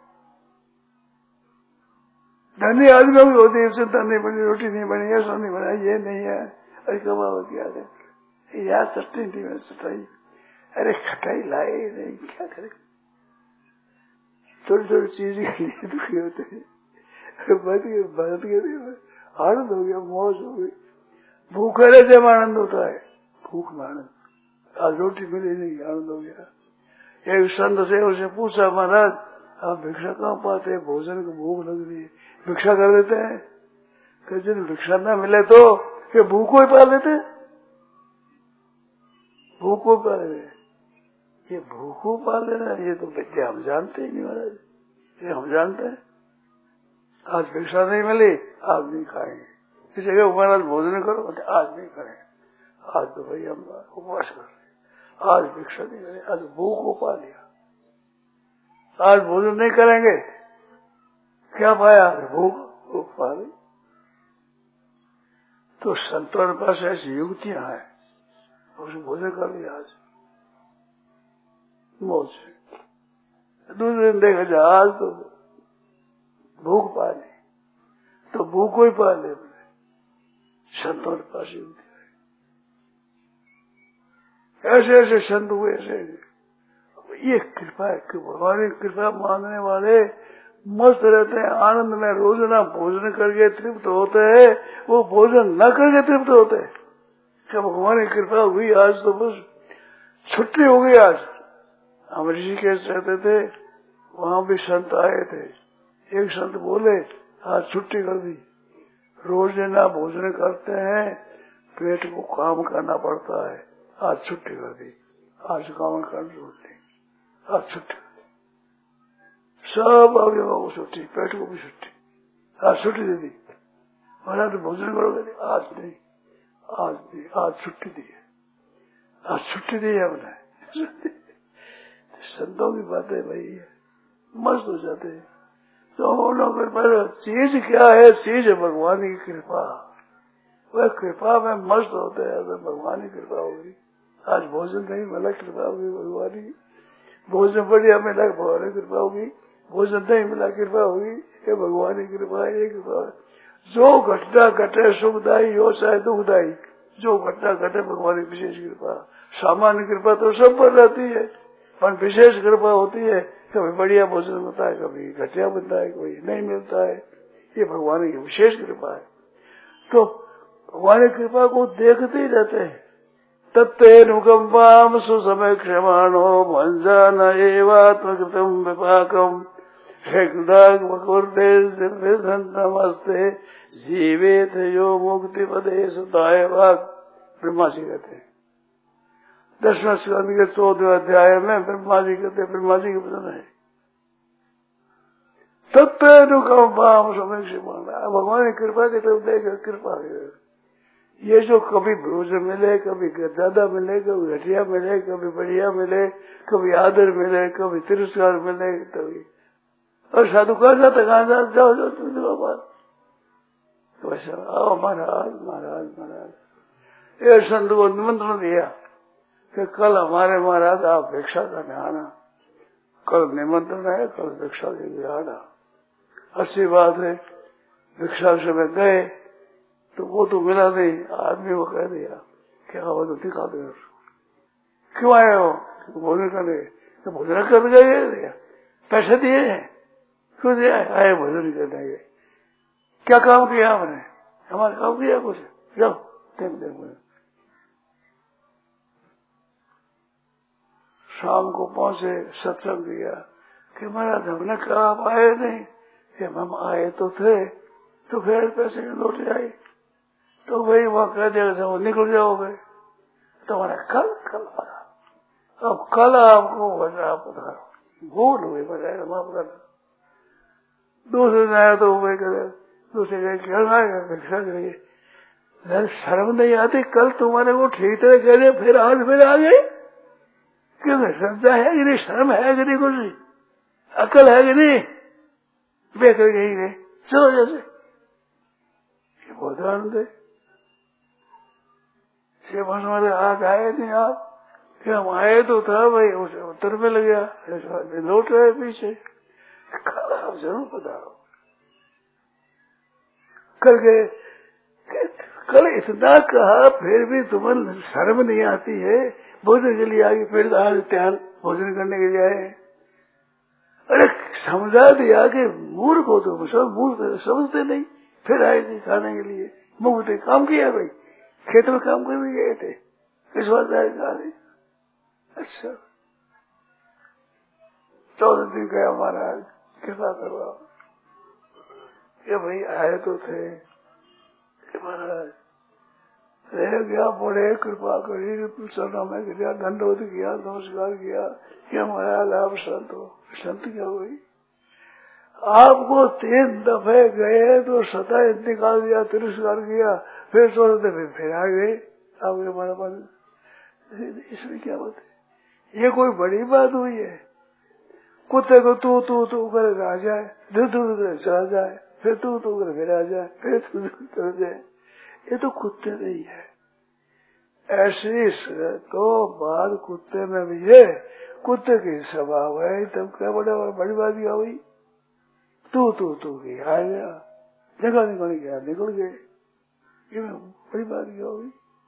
धनी आदमी भी होती है, चिंता नहीं बनी, रोटी नहीं बनी, ऐसा नहीं बना, ये नहीं है, अरे कमाओ क्या है यार, चटनी नहीं बनी चटाई, अरे खटाई लाए नहीं, क्या करे। थोड़ी थोड़ी चीज के लिए दुखी होते हैं। बच गए बच गए, आनंद हो गया, मौज हो गई। भूखे रहते में आनंद होता है, भूख में आनंद। आज रोटी मिली नहीं, आनंद हो गया। एक संत से उसे पूछा, महाराज आप भिक्षा कहाँ पाते हैं, भोजन को भूख लग रही है, भिक्षा कर देते हैं? कैसे भिक्षा न मिले तो ये भूख को ही पा लेते, भूख को पा लेते। ये भूख को पा लेना, ये तो विद्या हम जानते ही नहीं महाराज, ये हम जानते हैं। आज भिक्षा नहीं मिली, आज नहीं खाएंगे। किसी जगह महाराज भोजन करो, आज नहीं करें, आज तो भाई हम उपवास कर रहे, आज भिक्षा नहीं करें, आज भूख को पा लिया, आज भोजन नहीं करेंगे, क्या पाया? भूख को पा ली। तो संतों के पास ऐसी युक्तियां हैं, उसने भोजन कर लिया, आज मौज से। दूसरे दिन देखा जाए, आज तो भूख पा ली, तो भूख को ही पा ले। संतों के पास युक्ति है, ऐसे ऐसे संत हुए, ऐसे ये कृपा है कि भगवान की कृपा मांगने वाले मस्त रहते हैं, आनंद में। रोजाना भोजन करके तृप्त होते हैं, वो भोजन न करके तृप्त होते हैं। क्या भगवान की कृपा हुई, आज तो बस छुट्टी हो गई। आज हम ऋषिकेश रहते थे, वहां भी संत आए थे। एक संत बोले आज छुट्टी कर दी, रोज ना भोजन करते हैं, पेट को काम करना पड़ता है, आज छुट्टी कर दी, आज काम करने जरूरत नहीं, आज छुट्टी। सब अवयवों को छुट्टी, पेट को भी छुट्टी, आज छुट्टी दे दी। महाराज भोजन करोगे? आज नहीं, आज नहीं, आज छुट्टी दी है। आज छुट्टी दी है हमने। संतों की बातें भाई मस्त हो जाते हैं। तो हम लोग पर चीज क्या है? चीज है भगवान की कृपा। वह कृपा में मस्त होते हैं तो भगवान की कृपा होगी। आज भोजन नहीं मिला, कृपा होगी भगवान की। भोजन बढ़िया मिला, भगवान की कृपा होगी। भोजन नहीं मिला, कृपा होगी। ये भगवान की कृपा है, ये कृपा है। जो घटना घटे सुखदायी हो चाहे दुखदायी, जो घटना घटे भगवान की विशेष कृपा। सामान्य कृपा तो सब पर रहती है, पर विशेष कृपा होती है। कभी बढ़िया भोजन मिलता है, कभी घटिया मिलता है, कभी नहीं मिलता है। ये भगवान की विशेष कृपा है। तो भगवान की कृपा को देखते ही रहते हैं। तत्तेनुकंपाम सुसमय क्षमाणो भंजान एवात्मकृतम विपाकम नमस्ते जीवेत यो मुक्ति पदे सताय वाक। ब्रह्मा जी कहते हैं दसवें स्कंद के चौदहवें अध्याय में ब्रह्मा जी कहते, ब्रह्मा जी के वचन है तत्तेनुकंपाम सुसमय क्षमाणो। भगवान की कृपा की तरफ देकर कृपा है। ये जो कभी भोजन मिले, कभी ज्यादा मिले, कभी घटिया मिले, कभी बढ़िया मिले, कभी आदर मिले, कभी तिरस्कार मिले, कभी और साधु कहा जाता कहा जाता जाओ जाओ तुम बात तो वैसे आओ महाराज महाराज महाराज। ये संत को निमंत्रण दिया कि कल हमारे महाराज आप भिक्षा करने आना। कल निमंत्रण है, कल भिक्षा के आना। अच्छी बात है। भिक्षा से में गए तो वो तो मिला नहीं। आदमी को कह दिया क्या वो तो दिखा दे। क्यों आए हो? भोजन करने। तो भोजन कर गए, पैसे दिए हैं, क्यों दिया? आए भोजन करने गए। क्या काम किया आपने? हमारा काम किया कुछ? जाओ देख देख। शाम को पहुंचे, सत्संग किया कि महाराज हमने कहा आप आए नहीं। कि हम आए तो थे, तो फिर पैसे की लौट आई। तो वही वहां कह दिया वो निकल जाओगे। तो हमारा कल कल पड़ा। अब कल आपको वजह पता भूल हुई बजाय माफ करना। दूसरे दिन आया तो वही करे, दूसरे दिन क्या आएगा भिक्षा करिए। शर्म नहीं आती? कल तुम्हारे को ठीक तरह कह रहे, फिर आज फिर आ गए। क्यों? श्रद्धा है कि नहीं? शर्म है कि नहीं? कुछ अकल है कि नहीं? बेकर गई गए चलो जैसे ये बहुत आनंद है। हमारे आज आए नहीं आप? क्या हम आए तो था भाई, उसे उत्तर में लग गया, लौट रहे पीछे। कल आप जरूर पधारो। कल गए, कल इतना कहा फिर भी तुम्हें शर्म नहीं आती है? भोजन के लिए आगे, फिर आज त्याल भोजन करने के लिए आए। अरे समझा दिया कि मूर्ख हो तुम, सब मूर्ख समझते नहीं। फिर आए थे खाने के लिए, मुफ्त काम किया भाई। खेत में काम करने गए थे, इस बात आए। अच्छा चौदह दिन गया महाराज कृपा करवा। ये भाई आए तो थे महाराज, रह गया बड़े कृपा करी, चरणों में गिरा, दंडोत किया, नमस्कार किया। क्या महाराज आप संत हो? संत क्या हुई? आपको तीन दफे गए तो सदा निकाल दिया, तिरस्कार किया, फिर चौदह दफे फिर आ गए आपके हमारा मन। इसमें क्या बात है? ये कोई बड़ी बात हुई है? कुत्ते को तू तू तू कर आ जाए, धू धू कर चला जाए, फिर तू तू कर फिर आ जाए, फिर तू तू कर जाए। ये तो कुत्ते नहीं है। ऐसी तो बात कुत्ते में भी है, कुत्ते की स्वभाव है। तब क्या बड़ा बड़ी बात क्या हुई? तू तू तू की आ गया, जगह निकल गया, निकल गए। ये बड़ी बात क्या हुई?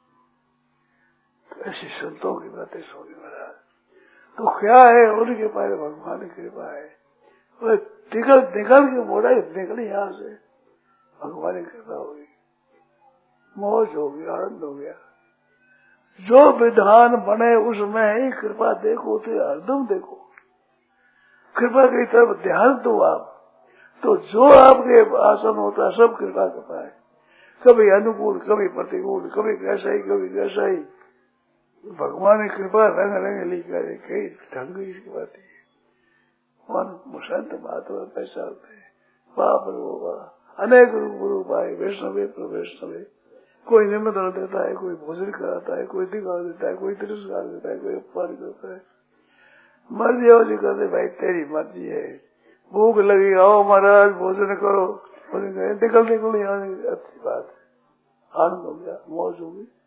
तो ऐसी संतों की बातें सोनी महाराज। तो क्या है? उनके पास भगवान की कृपा है। वो निकल निकल के मोड़ा निकली यहाँ से, भगवान की कृपा होगी, मौज हो गया, आनंद हो गया। जो विधान बने उसमें ही कृपा देखो तो हरदम देखो। कृपा की तरफ ध्यान दो आप, तो जो आपके आसन होता है सब कृपा करता है। कभी अनुकूल, कभी प्रतिकूल, कभी कैसा ही, कभी कैसा ही। भगवान की कृपा रंग रंग लिखा है, कई ढंग की बात है। संत महात्मा पहचानते हैं। बाप रो अनेक गुरु भाई वैष्णवे तो वैष्णवे, कोई निमंत्रण देता है, कोई भोजन कराता है, कोई दिखा देता है, कोई तिरस्कार देता है, कोई अपमान करता है। मर्जी हो जी करते भाई, तेरी मर्जी है। भूख लगी, आओ महाराज भोजन करो, भोजन करे, निकल निकल यहाँ, अच्छी बात है, आनंद हो गया, मौज हो गई।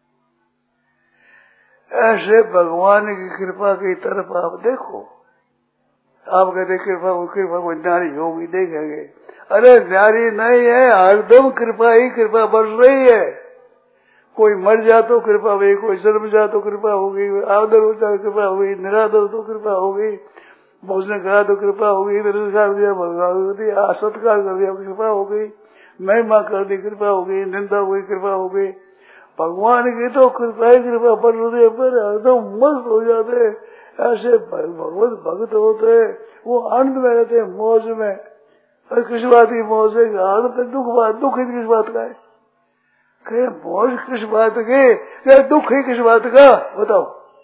ऐसे भगवान की कृपा की तरफ आप देखो। आप कहते कृपा कृपा कोई नारी होगी, देखेंगे, अरे नारी नहीं है, हरदम कृपा ही कृपा बढ़ रही है। कोई मर जा तो कृपा हुई, कोई जन्म जा तो कृपा होगी, आदर हो जाए कृपा होगी, निरादर तो कृपा होगी, भोजन करा तो कृपा होगी, निरंकार दिया भगवान दिया, सत्कार कर दिया कृपा होगी, महिमा कर दी कृपा होगी, निंदा हुई कृपा होगी। भगवान की तो कृपा ही कृपा पर हृदय पर एकदम मस्त हो जाते। ऐसे भगवत भक्त होते, वो आनंद में रहते, मौज में। और किस बात की मौज है? आनंद दुख बात, दुख ही किस बात का है? कहे मौज किस बात की, क्या दुख ही किस बात का? बताओ।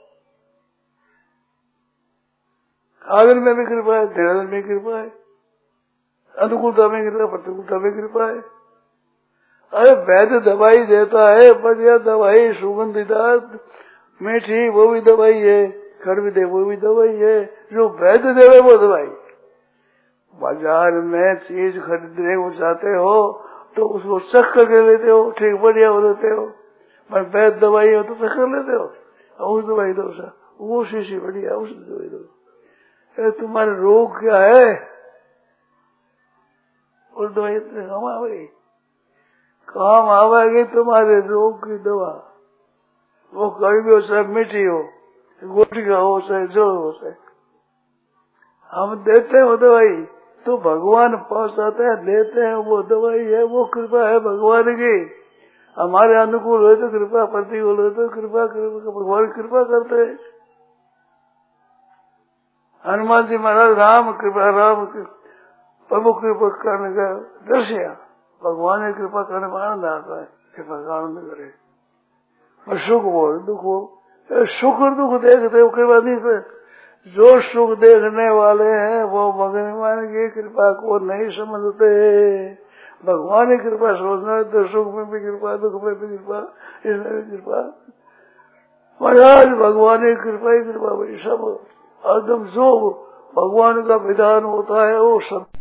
आनंद में भी कृपा है, निरानंद में कृपा है, अनुकूलता में कृपा, प्रतिकूलता में कृपा है। अरे वैद्य दवाई देता है, बढ़िया दवाई, सुगंधिदार मीठी, वो भी दवाई है, कड़वी दे वो भी दवाई है। जो वैद्य देवे वो दवाई। बाजार में चीज खरीदने को चाहते हो तो उसको चख करके लेते हो, ठीक बढ़िया हो लेते हो। पर वैद्य दवाई हो तो चख कर लेते हो, उस दवाई दो सा, वो शीशी बढ़िया, उस दवाई दो। तुम्हारा रोग क्या है? उस दवाई काम आवेगी, काम आवेगी तुम्हारे रोग की दवा। वो कड़वी हो चाहे मीठी हो, गुटका हो चाहे जो हो चाहे, हम देते हैं वो दवाई तो भगवान पास आते हैं, देते हैं वो दवाई है, वो कृपा है भगवान की। हमारे अनुकूल हो तो कृपा, प्रतिकूल हो तो कृपा, भगवान कृपा करते हैं। हनुमान जी महाराज राम कृपा, राम प्रभु कृपा करने का दृश्य, भगवान की कृपा करने में आनंद आता है, कृपा का आनंद करे। और सुख हो दुख हो, सुख और दुख देखते हो कृपा नहीं से। जो सुख देखने वाले हैं वो भगवान की कृपा को नहीं समझते। भगवान की कृपा सोचना तो सुख में भी कृपा, दुख में भी कृपा, इसमें भी कृपा। महाराज भगवान की कृपा ही कृपा भाई, सब एकदम जो भगवान का विधान होता है वो सब